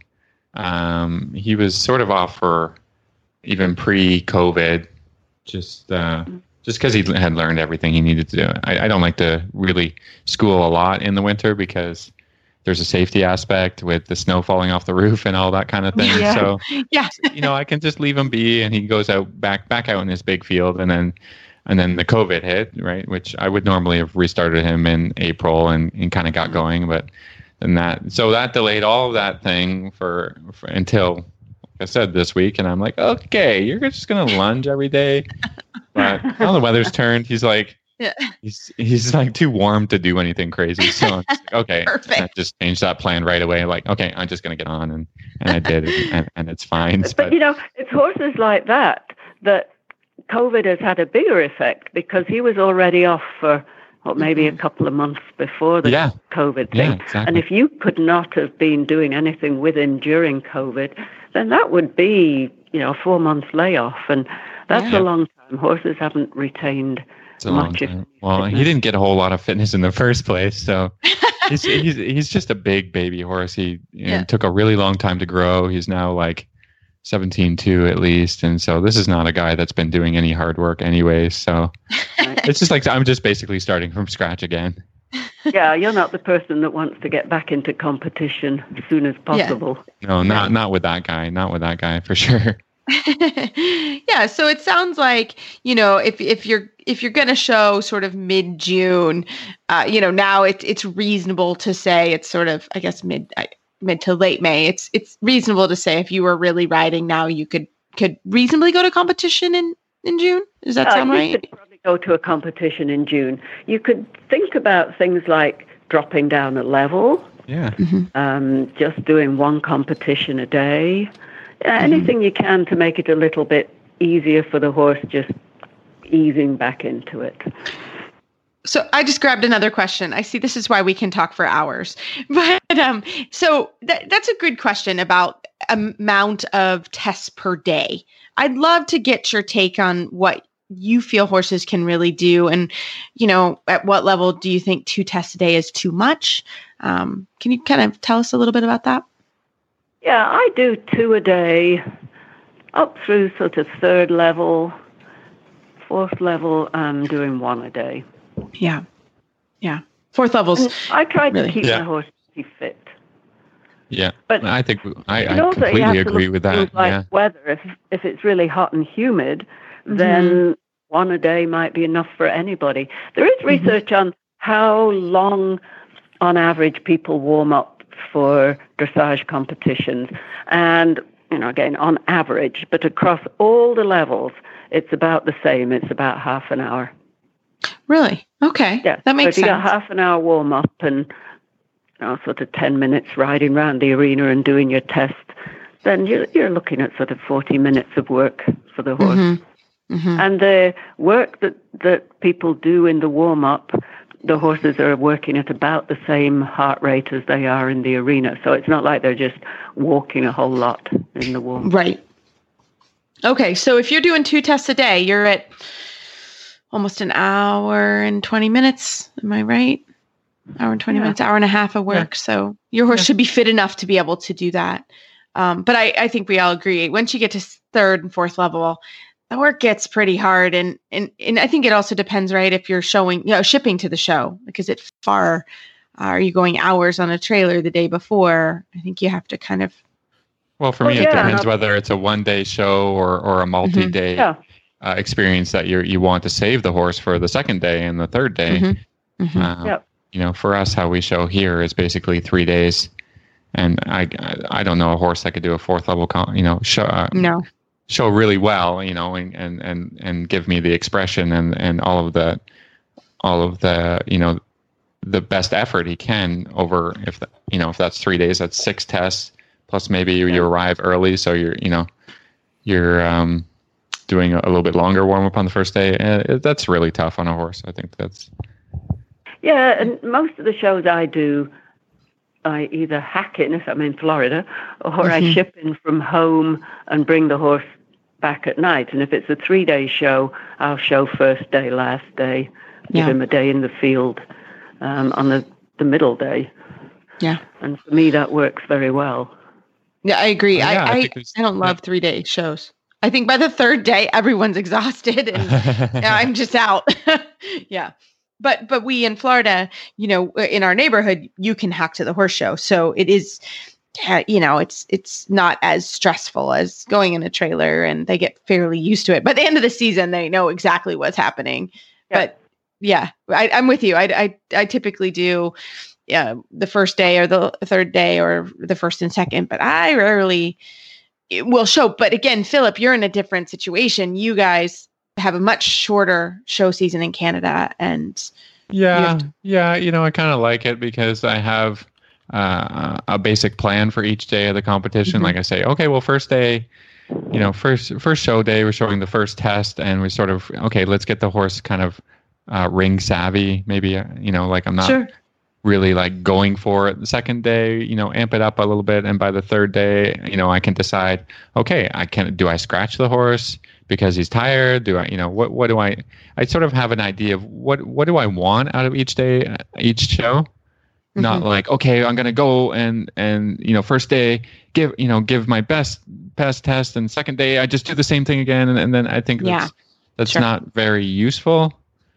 He was sort of off for even pre-COVID, just because he had learned everything he needed to do. I don't like to really school a lot in the winter because there's a safety aspect with the snow falling off the roof and all that kind of thing. Yeah. So, I can just leave him be, and he goes out back out in his big field, and then the COVID hit, right? Which I would normally have restarted him in April and kind of got going, but then that delayed all of that thing for until, like I said, this week. And I'm like, okay, you're just going to lunge every day. But now the weather's turned. He's like, he's like too warm to do anything crazy. So I'm just like, okay, I just changed that plan right away. Like, okay, I'm just going to get on. And I did, and it's fine. But it's horses like that COVID has had a bigger effect because he was already off for maybe a couple of months before the COVID thing. Yeah, exactly. And if you could not have been doing anything with him during COVID, then that would be, a 4-month layoff. And that's a long time. Horses haven't retained much of Well, he didn't get a whole lot of fitness in the first place. So he's just a big baby horse. He took a really long time to grow. He's now like 17.2 at least, and so this is not a guy that's been doing any hard work anyway, so it's just like I'm just basically starting from scratch again. Yeah, you're not the person that wants to get back into competition as soon as possible. No, not with that guy for sure. Yeah, so it sounds like, if you're going to show sort of mid-June, now it's reasonable to say it's sort of, I guess, mid to late May. It's reasonable to say if you were really riding now, you could reasonably go to competition in June. Does that sound right? You could probably go to a competition in June. You could think about things like dropping down a level. Yeah. Just doing one competition a day. Anything you can to make it a little bit easier for the horse, just easing back into it. So I just grabbed another question. I see this is why we can talk for hours. But so that's a good question about amount of tests per day. I'd love to get your take on what you feel horses can really do. And, at what level do you think 2 tests a day is too much? Can you kind of tell us a little bit about that? Yeah, I do 2 a day up through sort of 3rd level. 4th level, I'm doing 1 a day. Yeah. 4th levels. And I try to really keep my horse pretty fit. Yeah, but I think I completely agree with that. Like weather, if it's really hot and humid, then 1 a day might be enough for anybody. There is research on how long, on average, people warm up for dressage competitions, and again on average, but across all the levels, it's about the same. It's about half an hour. Really? Okay. Yeah, that makes sense. If you sense. got half an hour warm up and sort of 10 minutes riding around the arena and doing your test, then you're looking at sort of 40 minutes of work for the horse. And the work that people do in the warm up, the horses are working at about the same heart rate as they are in the arena. So it's not like they're just walking a whole lot in the warm up. Right. Okay. So if you're doing 2 tests a day, you're at almost an hour and 20 minutes. Am I right? Hour and 20 minutes, hour and a half of work. Yeah. So your horse should be fit enough to be able to do that. But I think we all agree. Once you get to 3rd and 4th level, the work gets pretty hard. And I think it also depends, right? If you're shipping to the show, because it's far, are you going hours on a trailer the day before? I think you have to kind of. Well, for me, it depends whether it's a 1-day show or a multi-day experience that you want to save the horse for the 2nd day and the 3rd day. For us, how we show here is basically 3 days. And I don't know a horse that could do a 4th level, show really well, and give me the expression and all of the the best effort he can over if that's 3 days, that's 6 tests plus maybe you arrive early, so you're doing a little bit longer warm up on the first day. That's really tough on a horse. I think that's. Yeah, and most of the shows I do, I either hack in if I'm in Florida, or I ship in from home and bring the horse back at night. And if it's a 3-day show, I'll show first day, last day, give him a day in the field on the middle day. Yeah. And for me, that works very well. Yeah, I agree. I don't love 3-day shows. I think by the 3rd day, everyone's exhausted and I'm just out. Yeah. But we in Florida, in our neighborhood, you can hack to the horse show. So it is, it's not as stressful as going in a trailer, and they get fairly used to it. By the end of the season, they know exactly what's happening. Yeah. But yeah, I'm with you. I typically do the first day or the 3rd day or the 1st and 2nd, but I rarely will show. But again, Philip, you're in a different situation. You guys have a much shorter show season in Canada, and I kind of like it because I have a basic plan for each day of the competition. Like I say, okay, well, first day, first show day, we're showing the first test, and we sort of, okay, let's get the horse kind of ring savvy, maybe, like I'm not really like going for it. The 2nd day, amp it up a little bit, and by the 3rd day, I can decide, okay, do I scratch the horse because he's tired? Do I, what do I sort of have an idea of what do I want out of each day, each show? Not like, okay, I'm going to go and first day give my best test, and 2nd day I just do the same thing again. And then I think that's not very useful.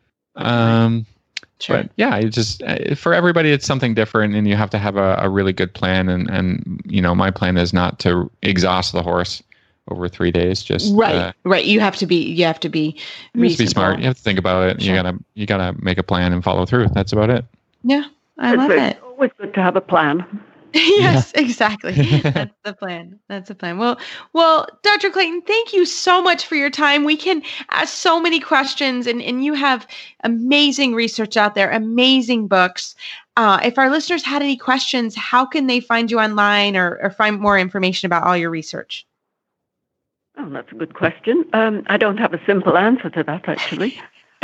But yeah, it's just for everybody, it's something different, and you have to have a really good plan. And my plan is not to exhaust the horse over 3 days. Just right. You have to be you have to be smart. You have to think about it. Sure. You gotta make a plan and follow through. That's about it. Yeah, I love it. It's always good to have a plan. Yes, exactly. That's the plan. Well, Dr. Clayton, thank you so much for your time. We can ask so many questions, and you have amazing research out there, amazing books. If our listeners had any questions, how can they find you online or find more information about all your research? Oh, that's a good question. I don't have a simple answer to that, actually.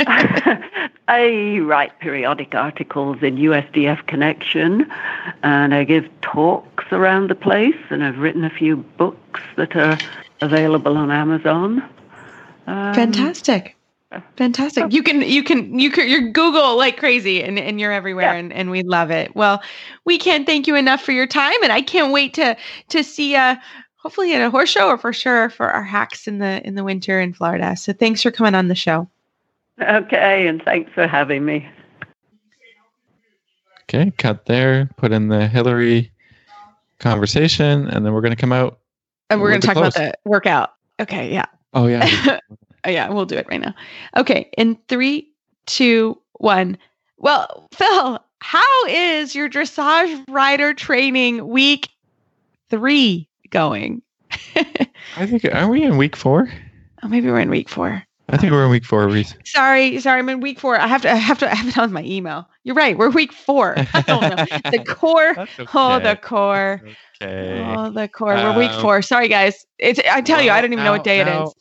I write periodic articles in USDF Connection, and I give talks around the place, and I've written a few books that are available on Amazon. Fantastic. You're Google like crazy, and you're everywhere, and we love it. Well, we can't thank you enough for your time, and I can't wait to see hopefully at a horse show, or for sure for our hacks in the winter in Florida. So thanks for coming on the show. Okay, and thanks for having me. Okay, cut there, put in the Hillary conversation, and then we're going to come out. And we're going to talk about the workout. Okay, yeah. Oh, yeah. Yeah, we'll do it right now. Okay, in 3, 2, 1. Well, Phil, how is your dressage rider training week 3 going? I think, are we in week 4? Oh, maybe we're in week 4. I think we're in week 4, Reese. Sorry, I'm in week 4. I have to have it on my email. You're right. We're week 4. I don't know. The core. Okay. Oh, the core. Okay. Oh, the core. We're week 4. Sorry, guys. I tell you, I don't even know what day it is.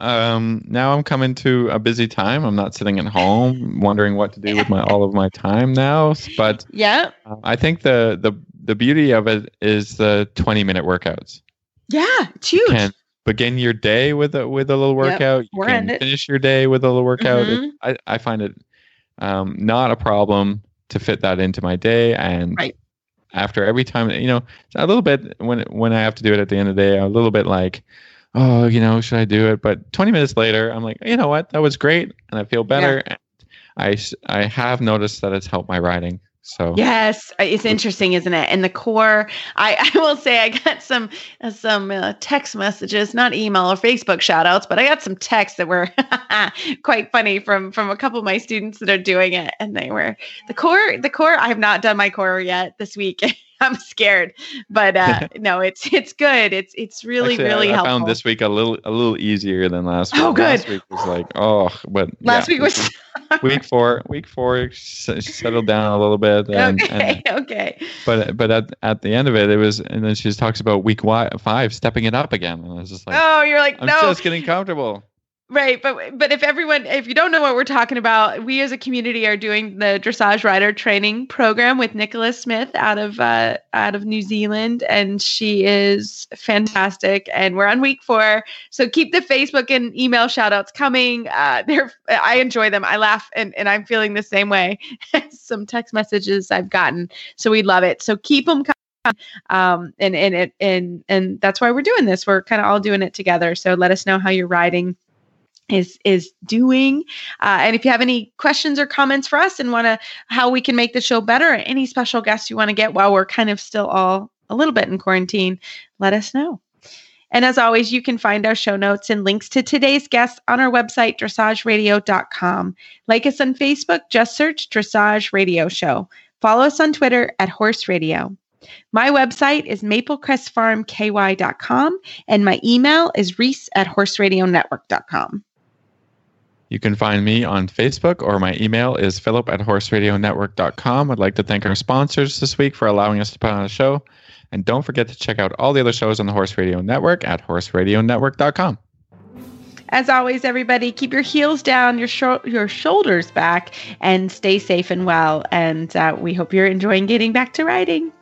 Now I'm coming to a busy time. I'm not sitting at home wondering what to do with all of my time now. But yeah, I think the beauty of it is the 20-minute workouts. Yeah, it's huge. You can begin your day with a little workout. Yep, you can finish your day with a little workout. Mm-hmm. I find it not a problem to fit that into my day. And after every time, a little bit when I have to do it at the end of the day, I'm a little bit like, oh, should I do it? But 20 minutes later, I'm like, you know what? That was great. And I feel better. Yeah. And I have noticed that it's helped my riding. So yes, it's interesting, isn't it? And the core, I will say I got some text messages, not email or Facebook shout outs, but I got some texts that were quite funny from a couple of my students that are doing it. And they were the core. I have not done my core yet this week. I'm scared, but no, it's good. It's really, actually, really helpful. I found this week a little easier than last week. Oh, good. Last week was like, but last week was week 4. Week 4 settled down a little bit. Okay. But at the end of it was, and then she talks about week 5 stepping it up again, and I was just like, oh, you're like, no, I'm just getting comfortable. Right. But if you don't know what we're talking about, we as a community are doing the dressage rider training program with Nicola Smith out of New Zealand. And she is fantastic. And we're on week 4. So keep the Facebook and email shout outs coming. I enjoy them. I laugh and I'm feeling the same way. Some text messages I've gotten. So we love it. So keep them coming. And that's why we're doing this. We're kind of all doing it together. So let us know how you're riding is doing. And if you have any questions or comments for us and how we can make the show better, or any special guests you want to get while we're kind of still all a little bit in quarantine, let us know. And as always, you can find our show notes and links to today's guests on our website, dressageradio.com. Like us on Facebook, just search Dressage Radio Show. Follow us on Twitter at Horse Radio. My website is maplecrestfarmky.com, and my email is reese@horseradionetwork.com. You can find me on Facebook, or my email is philip@horseradionetwork.com. I'd like to thank our sponsors this week for allowing us to put on a show. And don't forget to check out all the other shows on the Horse Radio Network at horseradionetwork.com. As always, everybody, keep your heels down, your shoulders back, and stay safe and well. And we hope you're enjoying getting back to riding.